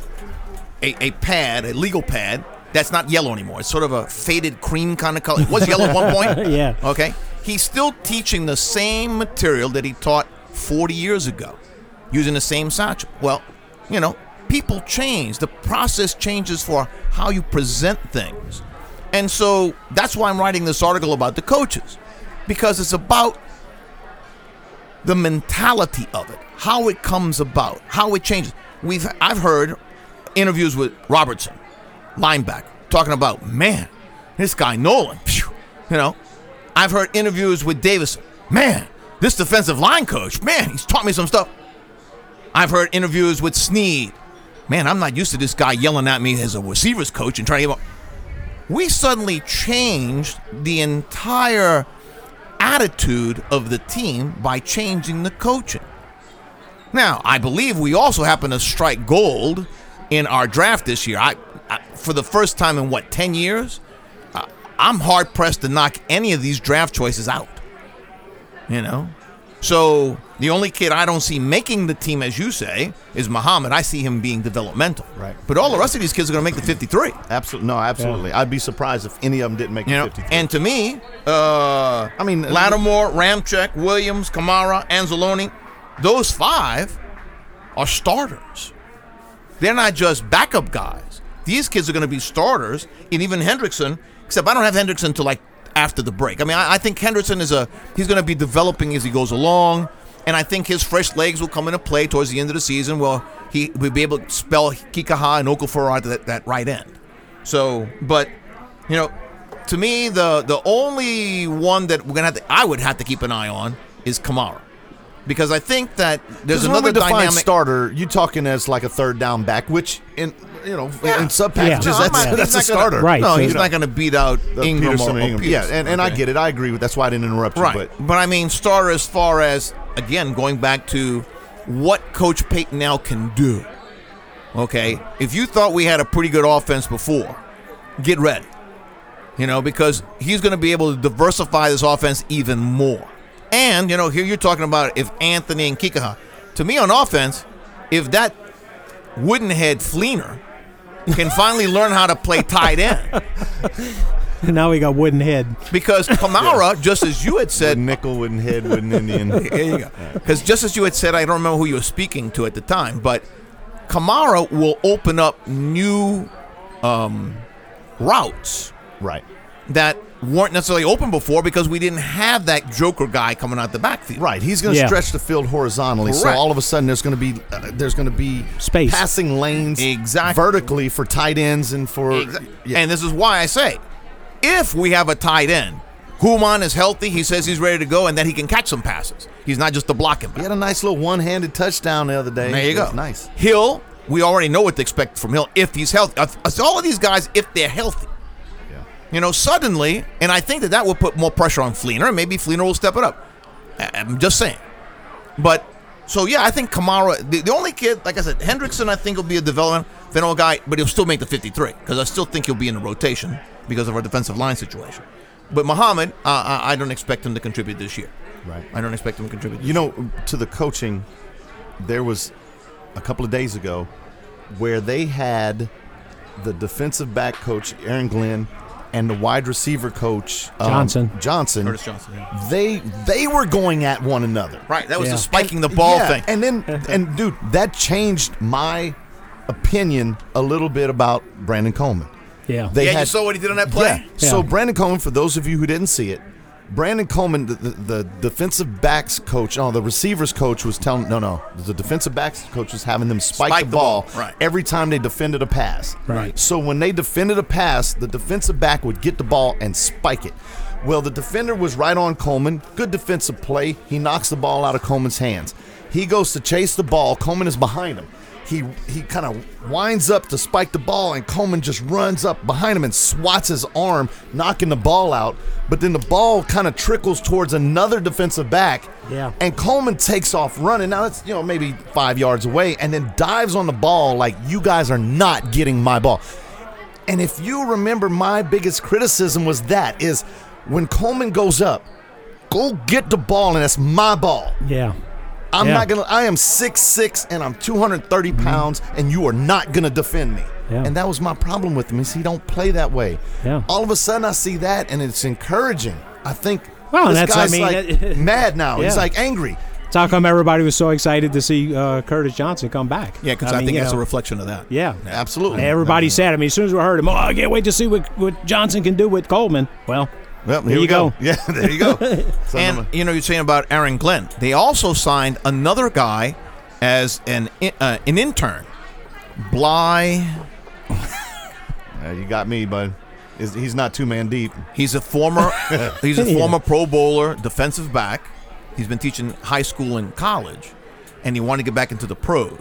a, a pad, a legal pad that's not yellow anymore. It's sort of a faded cream kind of color. It was yellow at one point. Yeah. Okay. He's still teaching the same material that he taught forty years ago, using the same satchel. Well, you know, people change. The process changes for how you present things. And so that's why I'm writing this article about the coaches, because it's about the mentality of it, how it comes about, how it changes. We've I've heard interviews with Robertson, linebacker, talking about, man, this guy Nolan, phew, you know. I've heard interviews with Davison, man, this defensive line coach, man, he's taught me some stuff. I've heard interviews with Snead. Man, I'm not used to this guy yelling at me as a receivers coach and trying to get up. We suddenly changed the entire attitude of the team by changing the coaching. Now, I believe we also happen to strike gold in our draft this year. I, I for the first time in, what, ten years? Uh, I'm hard-pressed to knock any of these draft choices out. You know? So the only kid I don't see making the team, as you say, is Muhammad. I see him being developmental. Right. But all the rest of these kids are going to make the fifty-three. Absolutely. No, absolutely. I'd be surprised if any of them didn't make You the know, fifty-three. and to me, uh, I mean, Lattimore, Ramczyk, Williams, Kamara, Anzalone, those five are starters. They're not just backup guys. These kids are going to be starters, and even Hendrickson, except I don't have Hendrickson until like after the break. I mean, I, I think Hendrickson is a, he's going to be developing as he goes along, and I think his fresh legs will come into play towards the end of the season. Well, he will be able to spell Kikaha and Okafor at that, that right end. So, but, you know, to me, the the only one that we're going to have to, I would have to keep an eye on is Kamara. Because I think that there's Because when another we define dynamic. starter, you talking as like a third down back, which in you know Yeah. in sub packages Yeah. No, I'm that's not- that's he's a not gonna- starter. Right. No, so- he's not going to beat out The Ingram Peterson or, and or Ingram. Pierce. Yeah, and, and I Okay. get it. I agree with. That's why I didn't interrupt you. Right. But But I mean, starter as far as, again, going back to what Coach Payton now can do. Okay? If you thought we had a pretty good offense before, get ready. You know, because he's going to be able to diversify this offense even more. And, you know, here you're talking about if Anthony and Kikaha. To me, on offense, if that wooden-head Fleener can finally learn how to play tight end, Now we got wooden head. because Kamara, just as you had said, wooden nickel, wooden head, wooden Indian. there you go. Because just as you had said, I don't remember who you were speaking to at the time, but Kamara will open up new um, routes Right. that weren't necessarily open before because we didn't have that joker guy coming out the backfield. Right, he's going to Yeah. stretch the field horizontally, so Correct. all of a sudden there's going to be uh, there's going to be Space. passing lanes Exactly. vertically for tight ends and for Exa- yeah. And this is why I say, if we have a tight end Human is healthy. He says he's ready to go, and that he can catch some passes. He's not just a blocking back. He had a nice little one-handed touchdown the other day. There you It go. was nice. Hill, we already know what to expect from Hill if he's healthy. Uh, All of these guys, if they're healthy. Yeah. You know, suddenly, and I think that that will put more pressure on Fleener, and maybe Fleener will step it up. I- I'm just saying. But, so yeah, I think Kamara, the, the only kid, like I said, Hendrickson, I think will be a developmental guy, but he'll still make the fifty-three, because I still think he'll be in the rotation because of our defensive line situation. But Muhammad, uh, I don't expect him to contribute this year. Right. I don't expect him to contribute this You know, to the coaching, there was a couple of days ago where they had the defensive back coach, Aaron Glenn, and the wide receiver coach, um, Johnson. Johnson. Curtis Johnson, yeah. They they were going at one another. Right, that was Yeah. the spiking the ball Yeah, thing. And then, and dude, that changed my opinion a little bit about Brandon Coleman. Yeah. They yeah, you had, saw what he did on that play? Yeah. So Yeah. Brandon Coleman, for those of you who didn't see it, Brandon Coleman, the, the, the defensive backs coach, oh, the receivers coach was telling, no, no, the defensive backs coach was having them spike, Spike the the ball, ball, right. every time they defended a pass. Right. So when they defended a pass, the defensive back would get the ball and spike it. Well, the defender was right on Coleman. Good defensive play. He knocks the ball out of Coleman's hands. He goes to chase the ball. Coleman is behind him. He he kind of winds up to spike the ball, and Coleman just runs up behind him and swats his arm, knocking the ball out. But then the ball kind of trickles towards another defensive back. Yeah. And Coleman takes off running. Now it's, you know, maybe five yards away, and then dives on the ball like, you guys are not getting my ball. And if you remember, my biggest criticism was that is when Coleman goes up, go get the ball, and that's my ball. Yeah. I'm Yeah. not gonna. I am six six and I'm two hundred thirty pounds, and you are not gonna defend me. Yeah. And that was my problem with him, is he don't play that way. Yeah. All of a sudden, I see that, and it's encouraging. I think Well, this that's- I guy's mean, like that- mad now. He's Yeah. like angry. It's how come everybody was so excited to see uh, Curtis Johnson come back. Yeah, because I, mean, think you that's know, a reflection of that. Yeah. Absolutely. Everybody said, I mean, as soon as we heard him, oh, I can't wait to see what, what Johnson can do with Coleman. Well, Well, there here you we go. go. Yeah, there you go. So And, I'm- you know, you're saying about Aaron Glenn. They also signed another guy as an uh, an intern. Bly. Yeah, you got me, bud. Is- He's not two man deep. He's a former he's a Yeah. former Pro Bowler, defensive back. He's been teaching high school and college, and he wanted to get back into the pros.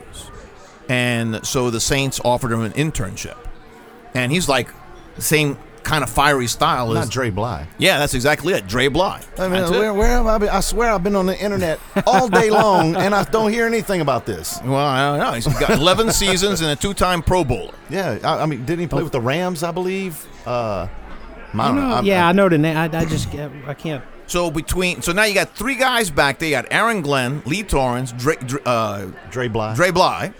And so the Saints offered him an internship. And he's like the same kind of fiery style Not as Dre Bly. Yeah, that's exactly it. Dre Bly. I mean, That's it. where, where have I been? I swear I've been on the internet all day long, and I don't hear anything about this. Well, I don't know. He's got eleven seasons and a two-time Pro Bowler. Yeah, I, I mean, didn't he play with the Rams? I believe. Uh, I I don't know. know, I'm- yeah, I I'm- know the name. I, I just can't- I can't. So between so now you got three guys back there. You got Aaron Glenn, Lee Torrance, Dre, Dre, uh, Dre Bly. Dre Bly,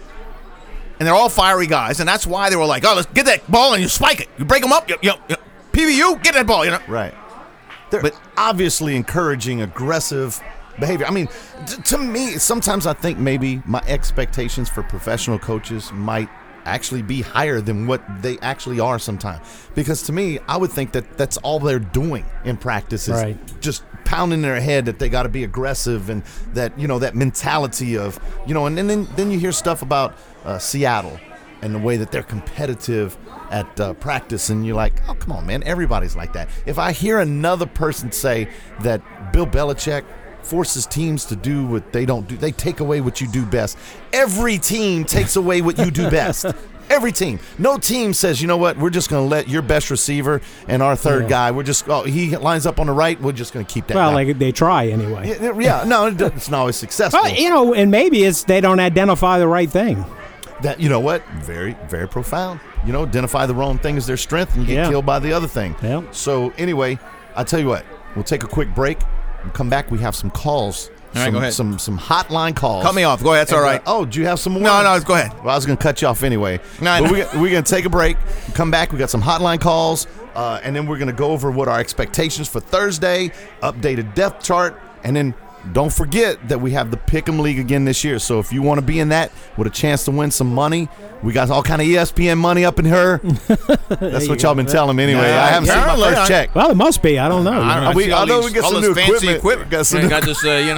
and they're all fiery guys, and that's why they were like, "Oh, let's get that ball and you spike it. You break them up. You, you, you, P V U, get that ball." You know, Right. They're But- obviously encouraging aggressive behavior. I mean, t- to me, sometimes I think maybe my expectations for professional coaches might actually be higher than what they actually are sometimes. Because to me, I would think that that's all they're doing in practice is Right. just pounding their head that they got to be aggressive, and that, you know, that mentality of, you know, and then then, then you hear stuff about uh, Seattle and the way that they're competitive at uh, practice, and you're like, oh, come on, man, everybody's like that. If I hear another person say that Bill Belichick forces teams to do what they don't do, they take away what you do best. Every team takes away what you do best. Every team. No team says, you know what, we're just going to let your best receiver and our third Yeah. guy, we're just, oh, he lines up on the right, we're just going to keep that Well, guy. like they try anyway. yeah, yeah, no, it doesn't- it's not always successful. Well, you know, and maybe it's they don't identify the right thing. That, you know what, very, very profound. You know, identify the wrong thing as their strength and get Yeah. killed by the other thing. Yeah. So anyway, I tell you what, we'll take a quick break. We'll come back. We have some calls. All right, some, go ahead. Some some hotline calls. cut me off. Go ahead. It's all And, right. uh, oh, do you have some more? No, no, go ahead. Well, I was going to cut you off anyway. No, but no. we, we're going to take a break. Come back. We got some hotline calls, uh, and then we're going to go over what our expectations for Thursday, updated depth chart, and then don't forget that we have the Pick'em League again this year. So if you want to be in that with a chance to win some money, we got all kind of E S P N money up in her. That's what y'all been telling me anyway. Yeah, I haven't seen my apparently, first I- check. Well, it must be. I don't know. I, you know. I we- see all I know these- we get all some this new fancy equipment. Got some And new- I just, uh, you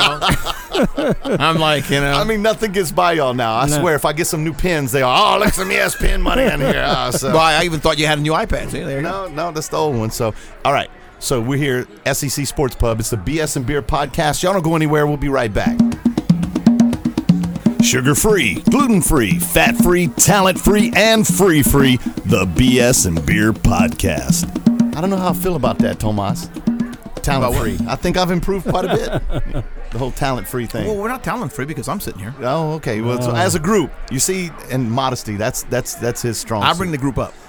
know, I'm like, you know. I mean, nothing gets by y'all now. I No. swear, if I get some new pins, they are, oh, look, some E S P N money in here. Uh, so. well, I even thought you had a new iPad. See, there you go. No, no, that's the old one. So, all right. So we're here, S E C Sports Pub. It's the B S and Beer podcast. Y'all don't go anywhere. We'll be right back. Sugar-free, gluten-free, fat-free, talent-free, and free-free, the B S and Beer podcast. I don't know how I feel about that, Tomas. Talent-free. I think I've improved quite a bit. The whole talent-free thing. Well, we're not talent-free because I'm sitting here. Oh, okay. Well, so as a group, you see, and modesty, that's that's that's his strong I suit. bring the group up.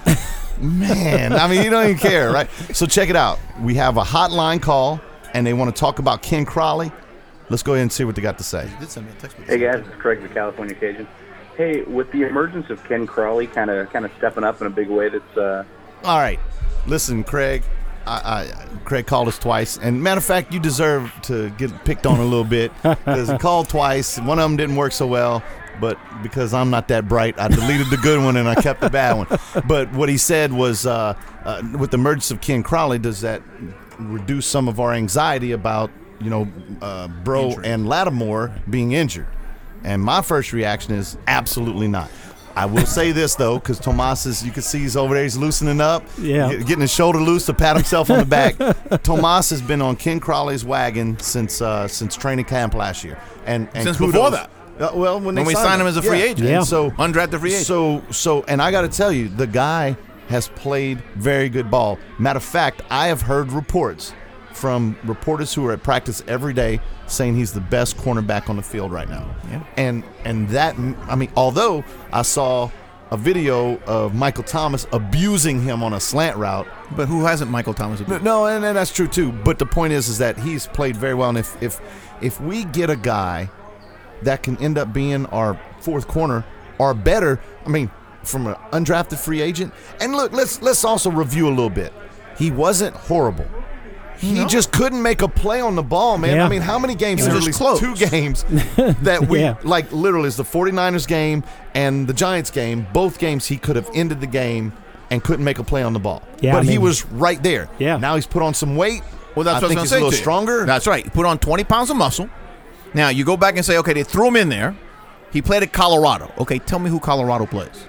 Man, I mean, you don't even care, right? So check it out. We have a hotline call, and they want to talk about Ken Crawley. Let's go ahead and see what they got to say. Did send me a text with Hey guys, it's Craig, the California Cajun. Hey, with the emergence of Ken Crawley kind of kind of stepping up in a big way, that's uh, All right. Listen, Craig. I, I, Craig called us twice. And matter of fact, you deserve to get picked on a little bit because he called twice. One of them didn't work so well. But because I'm not that bright, I deleted the good one and I kept the bad one. But what he said was, uh, uh, with the emergence of Ken Crawley, does that reduce some of our anxiety about, you know, uh, Bro Injury. and Lattimore being injured? And my first reaction is absolutely not. I will say this, though, because Tomas is, you can see he's over there, he's loosening up, Yeah. get- getting his shoulder loose to pat himself on the back. Tomas has been on Ken Crawley's wagon since uh, since training camp last year. and, and Since kudos. before that. Uh, well, when, they When we signed signed him as a free Yeah. agent. Yeah. So Undrafted free agent. So so, and I got to tell you, the guy has played very good ball. Matter of fact, I have heard reports from reporters who are at practice every day saying he's the best cornerback on the field right now. Yeah. And and that, I mean, although I saw a video of Michael Thomas abusing him on a slant route. But who hasn't Michael Thomas? No, no, and, and that's true too. But the point is, is that he's played very well. And if if if we get a guy that can end up being our fourth corner or better, I mean, from an undrafted free agent. And look, let's let's also review a little bit. He wasn't horrible. He No. just couldn't make a play on the ball, man. Yeah. I mean, how many games? He was There are just at least two games that we, Yeah. like literally, it's the 49ers game and the Giants game. Both games he could have ended the game and couldn't make a play on the ball. Yeah, but I he mean- was right there. Yeah. Now he's put on some weight. Well, that's I what think I he's was going to say. a little to you. stronger. That's right. He put on twenty pounds of muscle. Now, you go back and say, okay, they threw him in there. He played at Colorado. Okay, tell me who Colorado plays.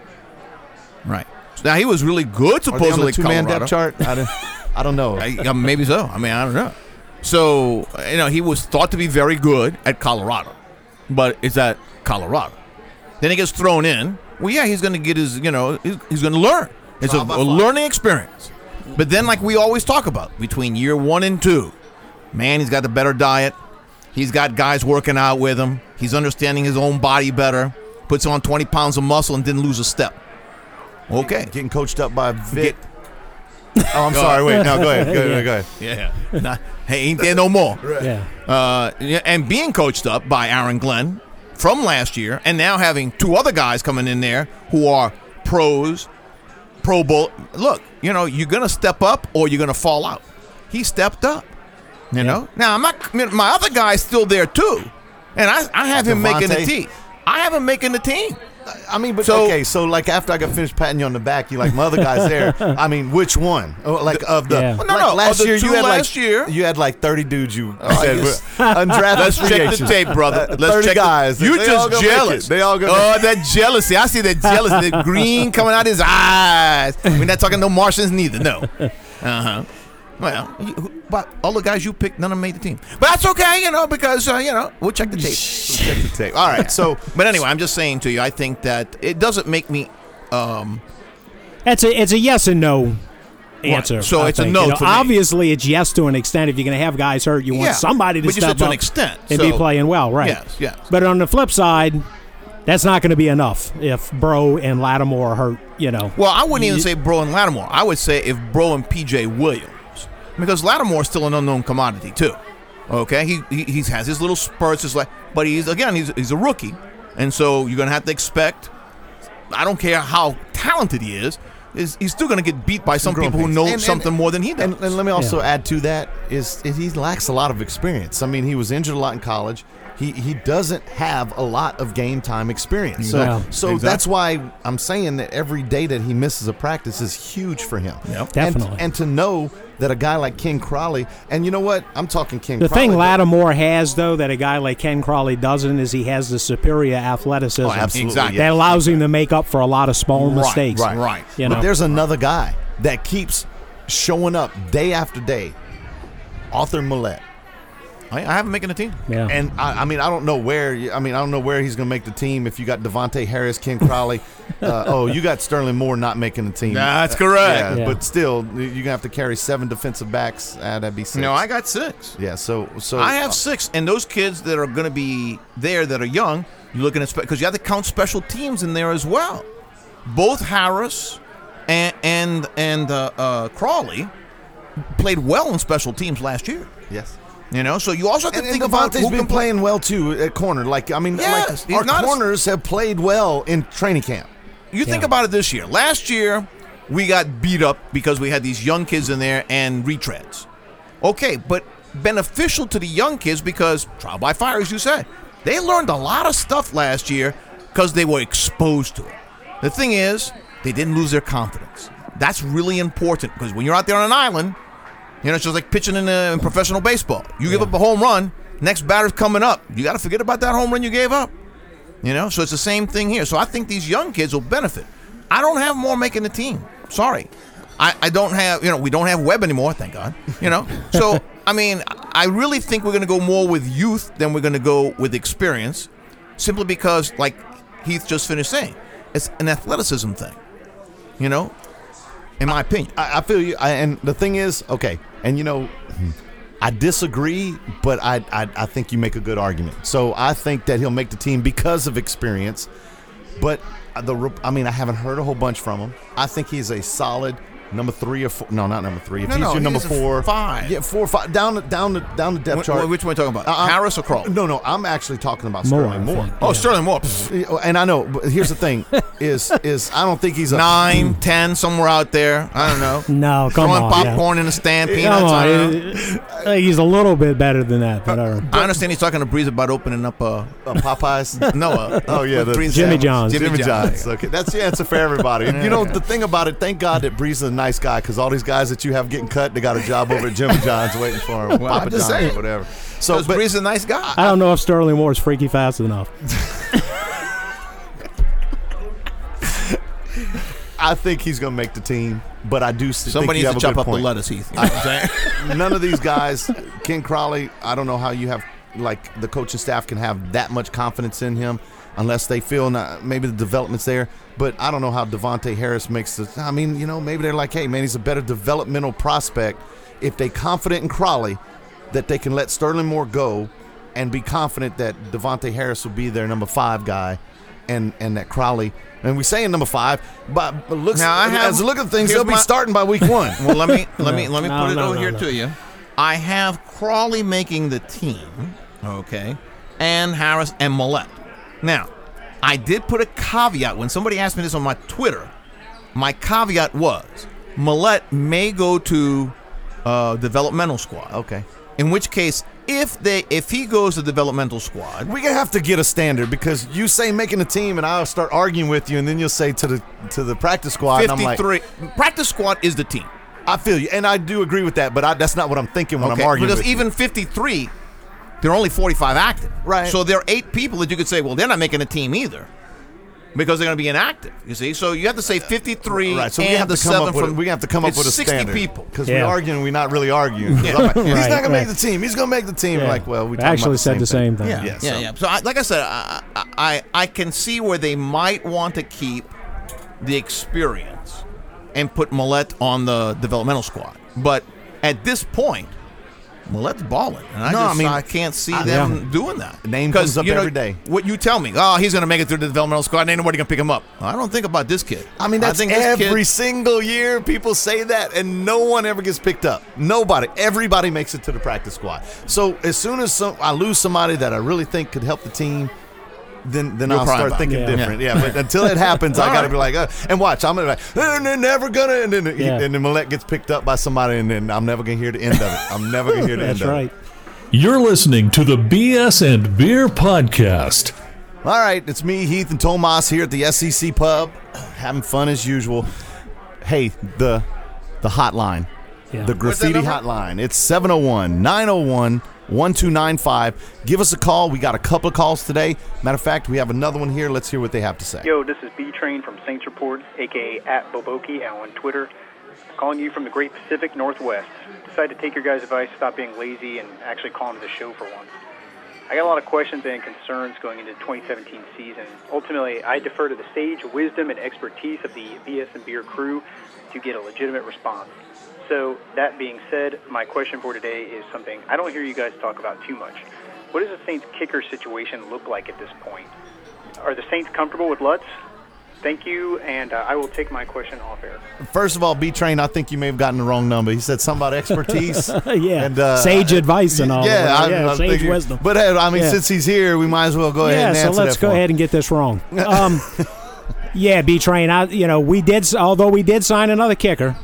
Right. So now, he was really good, Are they on supposedly, the two-man Colorado. depth chart? I don't, I don't know. I, uh, maybe so. I mean, I don't know. So, you know, he was thought to be very good at Colorado. But it's at Colorado. Then he gets thrown in. Well, yeah, he's going to get his, you know, he's, he's going to learn. It's a, a learning experience. But then, like we always talk about, between year one and two, man, he's got the better diet. He's got guys working out with him. He's understanding his own body better. Puts on twenty pounds of muscle and didn't lose a step. Okay. Getting coached up by Vic. Oh, I'm sorry. Wait, no, go ahead. Go ahead. Go ahead. Yeah. Nah, hey, ain't there no more. Yeah. Uh, yeah, and being coached up by Aaron Glenn from last year, and now having two other guys coming in there who are pros, Pro Bowl. Look, you know, you're going to step up or you're going to fall out. He stepped up. You know? Now, I'm not, I mean, my other guy's still there too. And I, I have him making the Devontae? team. I have him making the team. I mean, but So- okay, so like after I got finished patting you on the back, you like my other guy's there. I mean, which one? Oh, like of the Yeah. Well, no, like no, last of the year two you had last like year. you had like thirty dudes you I said guess- were undrafted Let's free check the agents. tape, brother. Uh, Let's thirty check guys. The, you They all just gonna make jealous. it. They all gonna oh, make that jealousy. I see that jealousy. The green coming out his eyes. We're not talking no Martians neither. No. Uh huh. Well, you, but all the guys you picked, none of them made the team. But that's okay, you know, because uh, you know we'll check the tape. Check the tape. All right, so But anyway, I'm just saying to you, I think that it doesn't make me. Um, It's a it's a yes and no answer. So I it's a think. no You know, to me. Obviously, it's yes to an extent. If you're going to have guys hurt, you want Yeah, somebody to but you step said to up an extent, and so- be playing well, right? Yes, yes. But on the flip side, that's not going to be enough if Bro and Lattimore are hurt. You know. Well, I wouldn't even You- say Bro and Lattimore. I would say if Bro and P J Williams, because Lattimore's still an unknown commodity too. Okay, he he he's has his little spurts, his like, but he's again he's he's a rookie, and so you're gonna have to expect. I don't care how talented he is, is he's still gonna get beat by some growing people who pains. know And- something and- more than he does. And, and let me also add to that is, is he lacks a lot of experience. I mean, he was injured a lot in college. He he doesn't have a lot of game time experience. So Yeah. so Exactly. that's why I'm saying that every day that he misses a practice is huge for him. Yep. Definitely. And, and to know that a guy like Ken Crawley, and you know what? I'm talking Ken The Crawley. thing but- Lattimore has, though, that a guy like Ken Crawley doesn't, is he has the superior athleticism Oh, absolutely. Exactly. that allows him to make up for a lot of small Right, mistakes. right, right. You But know? there's another guy that keeps showing up day after day Arthur Millette. I, I haven't making a team. Yeah. And I, I mean, I don't know where. I mean, I don't know where he's going to make the team. If you got Devontae Harris, Ken Crowley, uh, oh, you got Sterling Moore not making the team. That's correct. Yeah, Yeah. but still, you're gonna have to carry seven defensive backs. Ah, that'd be six. No, I got six. yeah. So, so I have six, and those kids that are going to be there that are young, you're looking at because you have to count special teams in there as well. Both Harris and and and uh, uh, Crawley played well in special teams last year. yes. You know, so you also have to And, and think about Devontae's who been can play. playing well too at corner. Like I mean, Yes, like he's our not a- corners have played well in training camp. You think Yeah. about it this year. Last year, we got beat up because we had these young kids in there and retreads. Okay, but beneficial to the young kids because trial by fire, as you said, they learned a lot of stuff last year because they were exposed to it. The thing is, they didn't lose their confidence. That's really important because when you're out there on an island, you know, it's just like pitching in, uh, in professional baseball. You give up a home run, next batter's coming up. You got to forget about that home run you gave up. You know, so it's the same thing here. So I think these young kids will benefit. I don't have more making the team. Sorry. I, I don't have, you know, we don't have Webb anymore, thank God. You know, so, I mean, I really think we're going to go more with youth than we're going to go with experience simply because, like Heath just finished saying, it's an athleticism thing, you know, in my opinion. I, I feel you. I, and the thing is, okay, and you know, I disagree, but I, I I think you make a good argument. So I think that he'll make the team because of experience. But the I mean, I haven't heard a whole bunch from him. I think he's a solid number three or four. No, not number three. If No, he's no, your number he's a four, five. yeah, four, five, down the down the down the depth Wh- chart. wh- which one are you talking about? Uh, Harris or Crawley? No, no, I'm actually talking about Moore, Sterling I Moore. think. Oh, Sterling Moore. And I know, but here's the thing: is is I don't think he's a Nine, ten, somewhere out there. I don't know. No, come Throwing on. popcorn in the stand, Yeah. peanuts. Come I, on. don't know. I think he's a little bit better than that. But uh, I understand he's talking to Breeze about opening up a Uh, Popeyes. no. Uh, Oh yeah, the Breeze Jimmy sandwich. John's. Jimmy, Jimmy John's. John's. Okay, that's the answer for everybody. You know the thing about it. Thank God that Breeze is a nice guy because all these guys that you have getting cut, they got a job over at Jimmy John's waiting for him. Well, Papa I'm just John's, saying. whatever. So, So but Breeze is a nice guy. I don't know if Sterling Moore is freaky fast enough. I think he's gonna make the team. But I do s- Somebody think you needs to have a chop good up point. the lettuce, Heath. You know what I'm saying? None of these guys, Ken Crowley, I don't know how you have, like, the coaching staff can have that much confidence in him unless they feel not, maybe the development's there. But I don't know how Devontae Harris makes the, I mean, you know, maybe they're like, hey, man, he's a better developmental prospect. If they confident in Crowley that they can let Sterling Moore go and be confident that Devontae Harris will be their number five guy and, and that Crowley, and we saying number five, but looks, Now, I have- as a look at things, here's they'll be my- starting by week one. Well, let me let me let me No, put it no, over no, here no. to you. I have Crawley making the team, okay, and Harris and Millette. Now, I did put a caveat when somebody asked me this on my Twitter. My caveat was Millette may go to uh, developmental squad. Okay. In which case, if they if he goes to developmental squad, We're gonna have to get a standard because you say making a team, and I'll start arguing with you, and then you'll say to the to the practice squad, and I'm like, fifty-three practice squad is the team. I feel you, and I do agree with that, but I, that's not what I'm thinking when Okay, I'm arguing. because with you. even fifty-three, there are only forty-five active. Right. So there are eight people that you could say, well, they're not making a team either, because they're going to be inactive. You see, so you have to say fifty-three right, so we and have the to come seven up with from. we have to come up it's with a sixty standard people. because Yeah. we're arguing, we're not really arguing. 'Cause Yeah. I'm like, He's Right, not gonna make right. the team. He's gonna make the team. Yeah. Like, well, we I talking actually about said the same thing. Yeah, Yeah, yeah, so- yeah. So, I, like I said, I, I I can see where they might want to keep the experience and put Millette on the developmental squad, but at this point, Millette's balling, and I No, just I mean, I can't see I- them yeah. doing that. Name 'Cause, comes up you know, every day. What you tell me? Oh, he's going to make it through the developmental squad. And ain't nobody going to pick him up. I don't think about this kid. I mean, that's think this every kid- single year people say that, and no one ever gets picked up. Nobody. Everybody makes it to the practice squad. So as soon as some, I lose somebody that I really think could help the team, then then You'll I'll cry start about thinking it. Yeah. different. Yeah. But until it happens, I All got to right. be like, uh, and watch, I'm gonna be like, "Uh, they're never gonna, and then he- Yeah. and then Millette gets picked up by somebody, and then I'm never gonna hear the end of it. I'm never gonna hear the That's end right. of You're listening to the B S and Beer Podcast. it. All right, it's me, Heath, and Tomas here at the S E C Pub, having fun as usual. Hey, the the hotline. Yeah. The graffiti number? hotline. It's seven oh one, nine oh one, one two nine five. Give us a call. We got a couple of calls today. Matter of fact, we have another one here. Let's hear what they have to say. Yo, this is B Train from Saints Report, aka at Boboki on Twitter, calling you from the Great Pacific Northwest. decide to take your guys' advice, stop being lazy, and actually call into the show for once. I got a lot of questions and concerns going into the twenty seventeen season. Ultimately, I defer to the sage, wisdom, and expertise of the B S and Beer crew to get a legitimate response. So, that being said, my question for today is something I don't hear you guys talk about too much. What does the Saints kicker situation look like at this point? Are the Saints comfortable with Lutz? Thank you, and uh, I will take my question off air. First of all, B-Train, I think you may have gotten the wrong number. He said something about expertise. yeah, and, uh, sage advice and all. Yeah, of I, yeah I'm sage thinking, wisdom. But hey, I mean, yeah. since he's here, we might as well go yeah, ahead and so answer let's that go for him. ahead and get this wrong. Um, yeah, B-Train, I, you know, we did, although we did sign another kicker,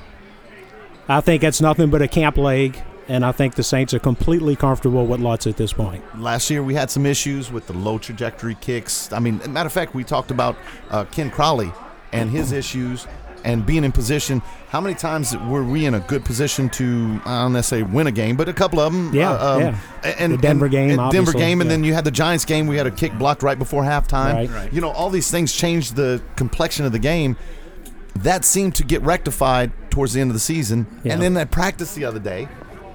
I think it's nothing but a camp leg. And I think the Saints are completely comfortable with Lutz at this point. Last year we had some issues with the low trajectory kicks. I mean, matter of fact, we talked about uh, Ken Crawley and his issues and being in position. How many times were we in a good position to, I don't necessarily win a game, but a couple of them. Yeah, uh, um, yeah. And, the Denver and, game, and Denver obviously, game, and yeah. then you had the Giants game. We had a kick blocked right before halftime. Right. Right. You know, all these things changed the complexion of the game. That seemed to get rectified towards the end of the season. Yeah. And then at practice the other day,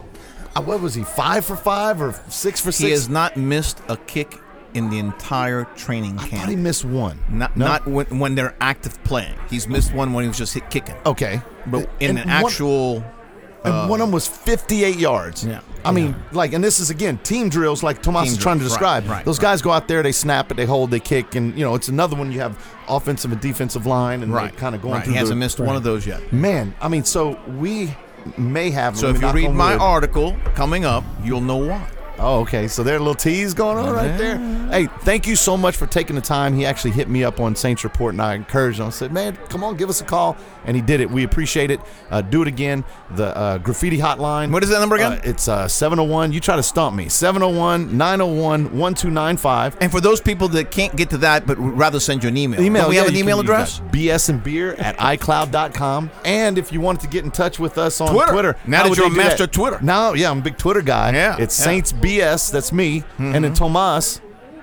uh, what was he, five for five or six for six? He has not missed a kick in the entire training I camp. thought he missed one. Not, No? not when, when they're active playing. He's missed one when he was just hit kicking. Okay. But in And an one- actual... And uh, one of them was fifty-eight yards. Yeah. I mean, like, and this is, again, team drills like Tomas Team is trying to drills, describe. right, right, Those right. guys go out there, they snap it, they hold, they kick, and, you know, it's another one you have offensive and defensive line, and right. they're kind of going right. through He hasn't the, missed one of those yet. Man, I mean, so we may have... So I mean, if you knock read on my wood. article coming up, you'll know why. Oh, okay. So there are little teas going on right there. Hey, thank you so much for taking the time. He actually hit me up on Saints Report, and I encouraged him. I said, man, come on, give us a call. And he did it. We appreciate it. Uh, do it again. The uh, graffiti hotline. What is that number again? Uh, it's uh, seven oh one. You try to stump me. seven oh one, nine oh one, one two nine five. And for those people that can't get to that but would rather send you an email, Email. don't we yeah, have an you email can use address? that. B S and beer at i cloud dot com. And if you wanted to get in touch with us on Twitter. Twitter. Now how that would you're they a do master that? Twitter. Now, yeah, I'm a big Twitter guy. Yeah, It's yeah. Saints B S. That's me. Mm-hmm. And then Tomas.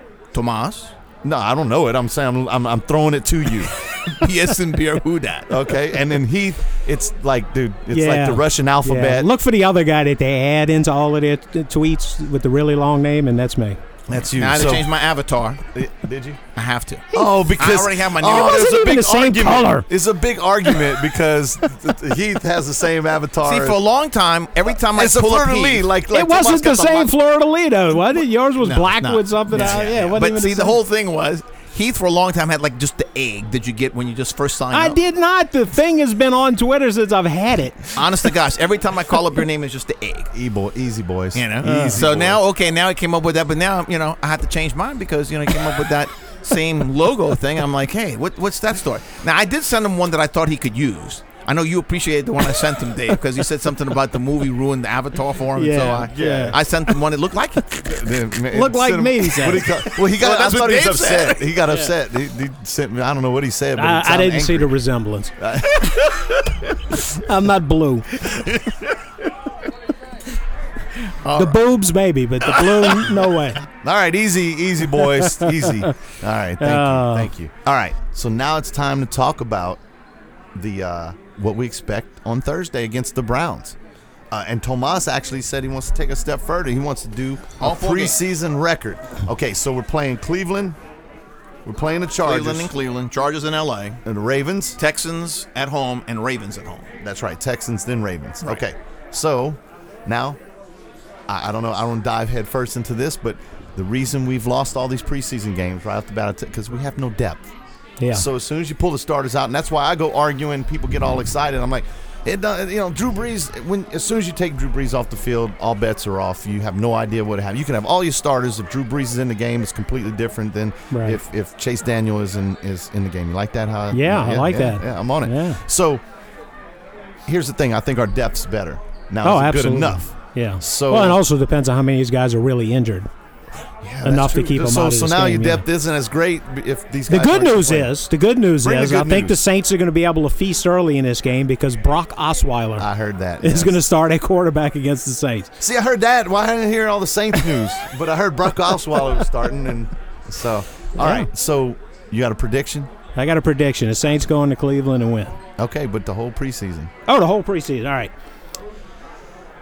Tomas? No, I don't know it. I'm saying I'm, I'm, I'm throwing it to you. B S and beer, who dat? Okay. And then Heath, it's like, dude, it's Yeah. like the Russian Yeah. alphabet. Look for the other guy that they add into all of their t- tweets with the really long name, and that's me. That's you. Now I had to So- change my avatar. Did you? I have to. Oh, because I already have my new. Oh, It there's wasn't a even big the same argument. color. It's a big argument because Heath has the same avatar. See, for a long time, every time I it's a pull up fleur de lis, Heath, like, like it wasn't Tomas the got same the- Fleur de Lis, though, was it? Yours was No, black no. with something Yeah, out. yeah, Yeah, it wasn't but even see, the, the same. whole thing was Heath for a long time had like just the egg that you get when you just first sign I up. did not. The thing has been on Twitter since I've had it. Honest to gosh, every time I call up your name, it's just the egg. E boy, easy boys. You know. Easy so boys. now, okay, now I came up with that, but now you know I had to change mine because you know I came up with that same logo thing. I'm like, hey, what, what's that story? Now I did send him one that I thought he could use. I know you appreciated the one I sent him, Dave, because you said something about the movie ruined the avatar for him. Yeah, and so I, yeah. I sent him one that looked like it. Then, man, Look like sent him- me, he said. What he call- well, he got. Well, I that's thought what he was Dave said. upset. He got upset. He, he sent me. I don't know what he said, but I, it I sounded didn't see the angry. resemblance. I'm not blue. The boobs, maybe, but the blue, no way. All right, easy, easy, boys, easy. All right, thank Oh. you, thank you. All right, so now it's time to talk about the uh, what we expect on Thursday against the Browns. Uh, and Tomas actually said he wants to take a step further. He wants to do a All four games. preseason record. Okay, so we're playing Cleveland. We're playing the Chargers Cleveland and Cleveland, Chargers in L A, and the Ravens. Texans at home, and Ravens at home. That's right, Texans then Ravens. Okay, so now I, I don't know. I don't dive head first into this, but the reason we've lost all these preseason games right off the bat because we have no depth. Yeah. So as soon as you pull the starters out, and that's why I go arguing, people get all excited. I'm like, it, uh, you know, Drew Brees. When as soon as you take Drew Brees off the field, all bets are off. You have no idea what to have. You can have all your starters. If Drew Brees is in the game, it's completely different than Right. if, if Chase Daniel is in is in the game. You like that? How? Yeah, I like yeah, that. Yeah, I'm on it. Yeah. So here's the thing. I think our depth's better now. Oh, is it absolutely. good enough? Yeah. So- well, it also depends on how many of these guys are really injured. Yeah, Enough that's to true. keep 'em so, out of So this now game, your yeah. depth isn't as great if these The guys good aren't news playing. is, the good news Bring the is, good I think the news. Saints are going to be able to feast early in this game because Brock Osweiler I heard that. is yes. going to start at quarterback against the Saints. See, I heard that. Why didn't I hear all the Saints news? But I heard Brock Osweiler was starting, and so all Yeah. right. So you got a prediction? I got a prediction: the Saints go into Cleveland and win. Okay, but the whole preseason. Oh, the whole preseason. All right.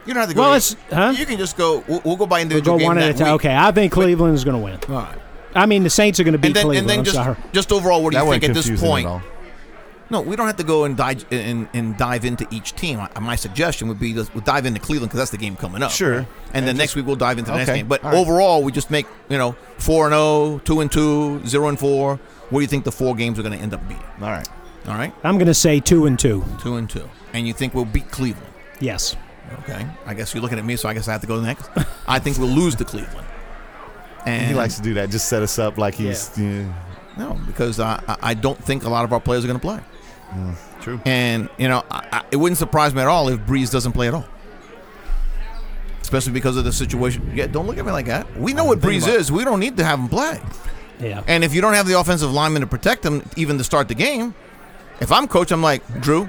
You don't have to go. Well, to- it's huh? You can just go. We'll, we'll go by We'll individual go game one at that a time. week. Okay, I think Cleveland is going to win. All right. I mean, the Saints are going to beat And then, Cleveland. and then I'm just, sorry. just overall, what do That you think wasn't at this confusing point? at all. No, we don't have to go and dive and, and dive into each team. My- My suggestion would be to we'll dive into Cleveland because that's the game coming up. Sure. And, And then just- next week we'll dive into the next Okay. game. But All right. overall, we just make you know four and zero, two and two, zero and four. What do you think the four games are going to end up being? All right. All right, I'm going to say two and two. two and two, and you think we'll beat Cleveland? Yes. Okay, I guess you're looking at me, so I guess I have to go next. I think we'll lose to Cleveland. And He likes to do that. Just set us up like he's. Yeah. no, because I I- I don't think a lot of our players are going to play. True. And, you know, I, I, it wouldn't surprise me at all if Breeze doesn't play at all. Especially because of the situation. Yeah, don't look at me like that. We know what Breeze about- is. We don't need to have him play. Yeah. And if you don't have the offensive lineman to protect him, even to start the game, if I'm coach, I'm like, Drew,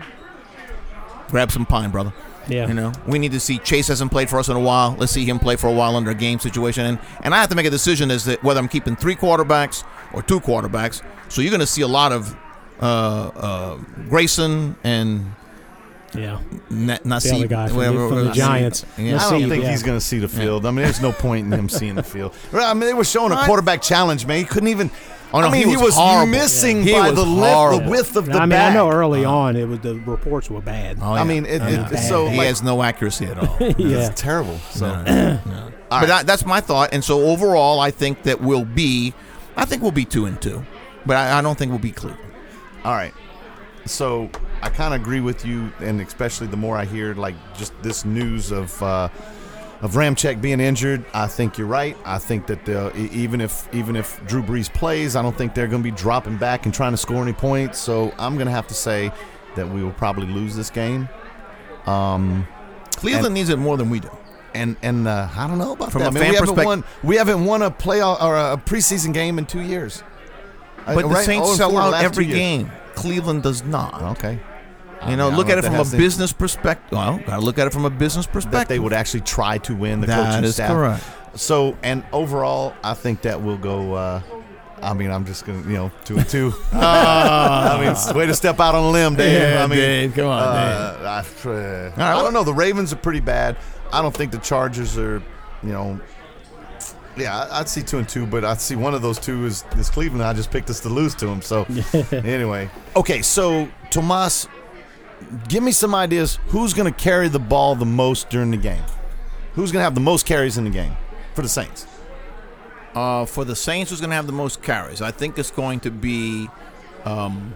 grab some pine, brother. Yeah. You know, we need to see Chase hasn't played for us in a while. Let's see him play for a while under a game situation. And, and I have to make a decision as to whether I'm keeping three quarterbacks or two quarterbacks. So you're going to see a lot of uh, uh, Grayson and Yeah. Na- The Nasib, other guy from, whatever- the, from the whatever- Giants. Yeah. I don't Nasib, think yeah. he's going to see the field. I mean, there's no point in him seeing the field. I mean, they were showing a quarterback challenge, man. He couldn't even. Oh, no, I mean, he was horrible. missing He by was the, lift, horrible. the width of the I mean, bag. I know early on it was the reports were bad. Oh, I yeah. mean, it, Oh, it, yeah. it's so he like, has no accuracy at all. Yeah. it's terrible. So No, no, no. But that, that's my thought. And so overall, I think that we'll be, I think we'll be two and two, but I, I don't think we'll be Cleveland. all right. So I kind of agree with you, and especially the more I hear like just this news of uh, of Ramczyk being injured, I think you're right. I think that they'll- e- even if even if Drew Brees plays, I don't think they're going to be dropping back and trying to score any points. So I'm going to have to say that we will probably lose this game. Um, Cleveland And- needs it more than we do. and and uh, I don't know about From that. a man. fan we haven't perspective- won. We haven't won a playoff or a preseason game in two years. But Uh, the right? Saints oh and sell four the out last every two years. game. Cleveland does not. Okay. You know, I mean, I look don't at it know from if a that has business perspective. Well, got to look at it from a business that perspective. they would actually try to win the That coaching is staff. correct. So, and overall, I think that will go. Uh, I mean, I'm just gonna, you know, two and two. I mean, it's way to step out on a limb, Dave. Yeah, I mean, Dave, come on, uh, I, uh, I don't know. The Ravens are pretty bad. I don't think the Chargers are, you know. Yeah, I- I'd see two and two, but I'd see one of those two is, is Cleveland. I just picked us to lose to them. So, anyway, okay. So, Tomas, give me some ideas. Who's going to carry the ball the most during the game? Who's going to have the most carries in the game for the Saints? Uh, for the Saints, who's going to have the most carries? I think it's going to be um,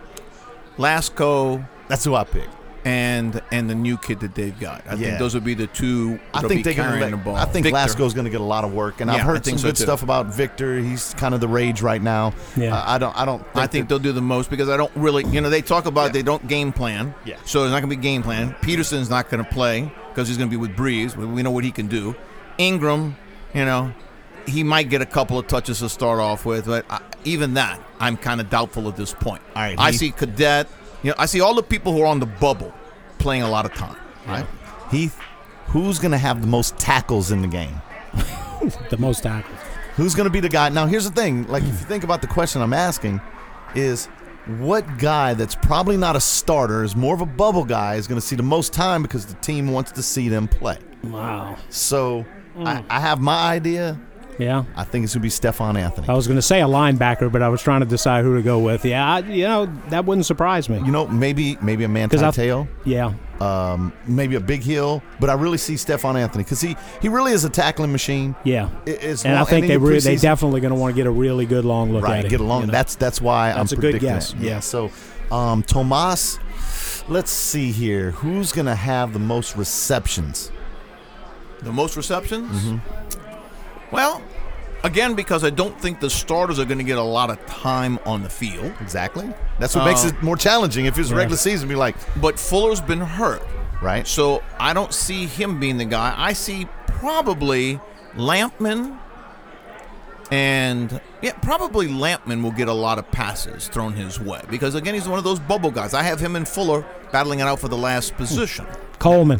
Lasco That's who I picked. and and the new kid that they've got. I Yeah. think those would be the two. I that'll think be they're going carrying to. the ball. I think Victor. Lasco's going to get a lot of work, and Yeah, I've I heard think some so good too. stuff about Victor. He's kind of the rage right now. Yeah. Uh, I don't. I don't. Think I think that- they'll do the most because I don't really, you know, they talk about Yeah. they don't game plan. Yeah. So there's not going to be game plan. Peterson's not going to play because he's going to be with Breeze. We we know what he can do. Ingram, you know, he might get a couple of touches to start off with, but I, even that, I'm kind of doubtful at this point. All right, I Heath. see Cadet. You know, I see all the people who are on the bubble playing a lot of time. Right. Heath, who's going to have the most tackles in the game? The most tackles. Who's going to be the guy? Now, here's the thing. Like, if you think about the question I'm asking, is what guy that's probably not a starter, is more of a bubble guy, is going to see the most time because the team wants to see them play? Wow. So, I, I have my idea. Yeah. I think it's going to be Stephon Anthony. I was going to say a linebacker, but I was trying to decide who to go with. Yeah, I, you know, that wouldn't surprise me. You know, maybe maybe a Manti 'Cause I- Te'o, Yeah. um, maybe a Big Hill, but I really see Stephon Anthony because he, he really is a tackling machine. Yeah. It- it's and I long- think in they your re- they preseason- definitely going to want to get a really good long look right at it. get along. you know. That's that's why That's I'm a good predicting guess, it. yeah. So, um, Tomas, let's see here. Who's gonna have the most receptions? The most receptions? Mm-hmm. Well, again, because I don't think the starters are going to get a lot of time on the field. Exactly. That's what makes Uh, it more challenging. If it's yeah. regular season, be like, But Fuller's been hurt. right? So I don't see him being the guy. I see probably Lampman and yeah, probably Lampman will get a lot of passes thrown his way because again he's one of those bubble guys. I have him and Fuller battling it out for the last position. Coleman.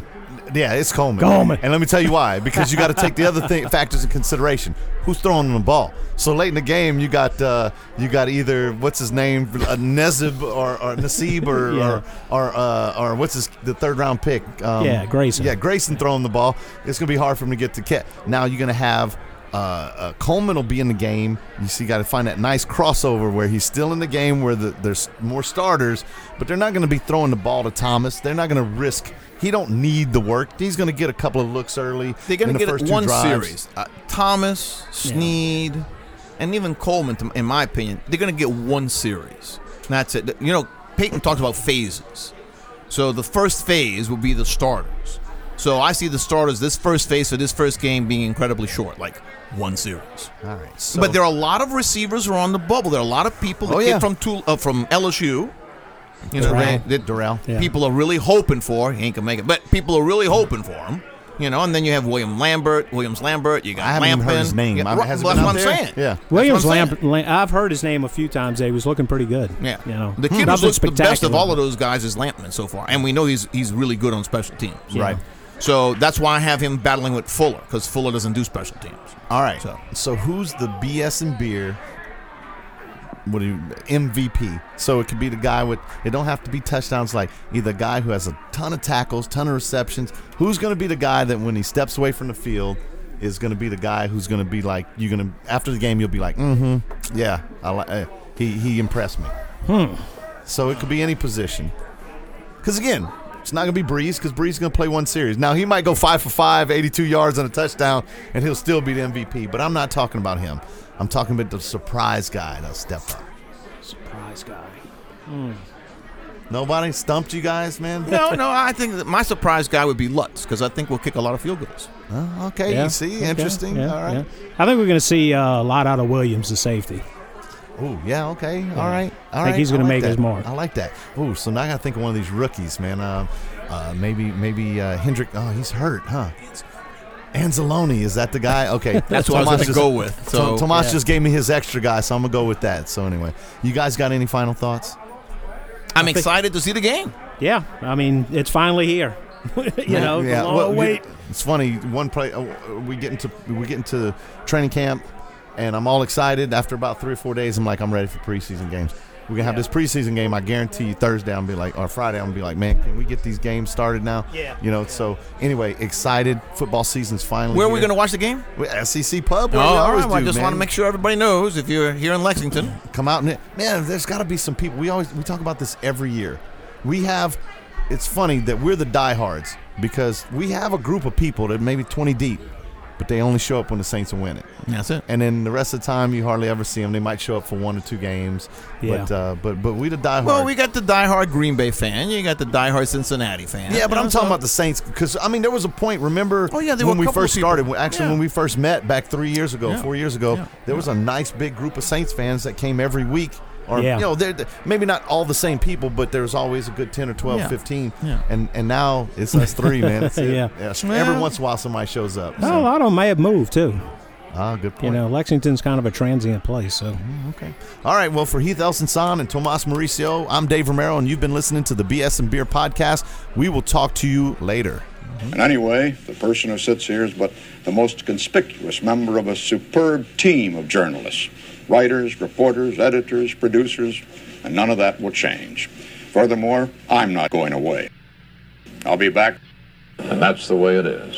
Yeah, it's Coleman. Coleman. And let me tell you why. Because you got to take the other thing, factors in consideration. Who's throwing the ball? So late in the game, you got uh, you got either what's his name, uh, Nezib or, or Nasib or Yeah. or or, uh, or what's his the third round pick? Um, Yeah, Grayson. Yeah, Grayson throwing the ball. It's gonna be hard for him to get to catch. Now you're gonna have. Uh, uh, Coleman will be in the game. You see, got to find that nice crossover where he's still in the game, where the, there's more starters, but they're not going to be throwing the ball to Thomas. They're not going to risk. He don't need the work. He's going to get a couple of looks early. They're going in to the get first it two one drives. series. Uh, Thomas, Snead, and even Coleman, to- in my opinion, they're going to get one series. And that's it. You know, Peyton talks about phases. So the first phase will be the starters. So I see the starters, this first phase for this first game being incredibly short, like one series. All right. So, But there are a lot of receivers who are on the bubble. There are a lot of people. The Oh, kid yeah. from Tul- uh, from L S U. You know, Durrell. they, they, Durrell. Yeah. people are really hoping for. He ain't gonna make it, but people are really hoping for him. You know, and then you have William Lambert, Williams Lambert. You got I haven't even Lampin. heard his name. Yeah, I- right, has it that's been what out I'm there? saying. Yeah. Williams what I'm Lamp, Lamp. I've heard his name a few times. He was looking pretty good. Yeah, You know, the kid who's nothing looked the best of spectacular. all of those guys is Lampman so far, and we know he's he's really good on special teams. Right. So that's why I have him battling with Fuller, because Fuller doesn't do special teams. All right. So- So, who's the B S and beer? What do you M V P? So it could be the guy with. It don't have to be touchdowns. Like either a guy who has a ton of tackles, ton of receptions. Who's going to be the guy that when he steps away from the field is going to be the guy who's going to be like you're going to after the game you'll be like, mm-hmm, yeah, I like. Uh, he he impressed me. Hmm. So it could be any position. Because again, it's not going to be Breeze because Breeze is going to play one series. Now, he might go five for five, eighty-two yards and a touchdown, and he'll still be the M V P. But I'm not talking about him. I'm talking about the surprise guy that'll step up. Surprise guy. Nobody stumped you guys, man? No, no, I think that my surprise guy would be Lutz, because I think we'll kick a lot of field goals. Oh, okay, Yeah. you see? Okay. Interesting. Yeah, All right. yeah. I think we're going to see uh, a lot out of Williams, the safety. Oh, yeah, okay. All right. All I think right. he's gonna like make that. his mark. I like that. Oh, so now I got to think of one of these rookies, man. Uh, uh, maybe maybe uh, Hendrick. Oh, he's hurt, huh? Anzalone, is that the guy? Okay. That's what I was Tomas gonna just- go with, so- To- Tomas Yeah. just gave me his extra guy, so I'm going to go with that. So anyway, you guys got any final thoughts? I'm excited to see the game. Yeah, I mean, it's finally here. you know, the long well, wait. It's funny. One play, uh, we get into we get into training camp, and I'm all excited. After about three or four days, I'm like, I'm ready for preseason games. We're gonna have this preseason game. I guarantee you, Thursday, I'm gonna be like, or Friday, I'm gonna be like, man, can we get these games started now? Yeah. You know. So anyway, excited. Football season's finally. Where are we here. going to watch the game? With S E C Pub. Oh, Where we all always right. Well, I do, just man. want to make sure everybody knows if you're here in Lexington. Come out and man, there's got to be some people. We always we talk about this every year. We have. It's funny that we're the diehards because we have a group of people that maybe twenty deep, but they only show up when the Saints are winning. That's it. And then the rest of the time, you hardly ever see them. They might show up for one or two games. Yeah. But uh, but but we the diehard. Well, we got the diehard Green Bay fan. You got the diehard Cincinnati fan. yeah, but You I'm know, talking so- about the Saints because I mean there was a point. Remember? Oh, yeah, there when were a we couple first of people. started. Actually, Yeah. when we first met back three years ago, Yeah. four years ago, Yeah. there was a nice big group of Saints fans that came every week. Or Yeah. you know, they're they're- maybe not all the same people, but there's always a good ten or twelve, Yeah. fifteen. Yeah. And and now it's us three, man. It's it. Yeah. Every Well- once in a while, somebody shows up. Oh, So. a lot of them may have moved too. Ah, good point. You know, Lexington's kind of a transient place, so Okay. All right. Well, for Heath Elson-Son and Tomas Mauricio, I'm Dave Romero, and you've been listening to the B S and Beer podcast. We will talk to you later. And anyway, the person who sits here is but the most conspicuous member of a superb team of journalists, writers, reporters, editors, producers, and none of that will change. Furthermore, I'm not going away. I'll be back. And that's the way it is.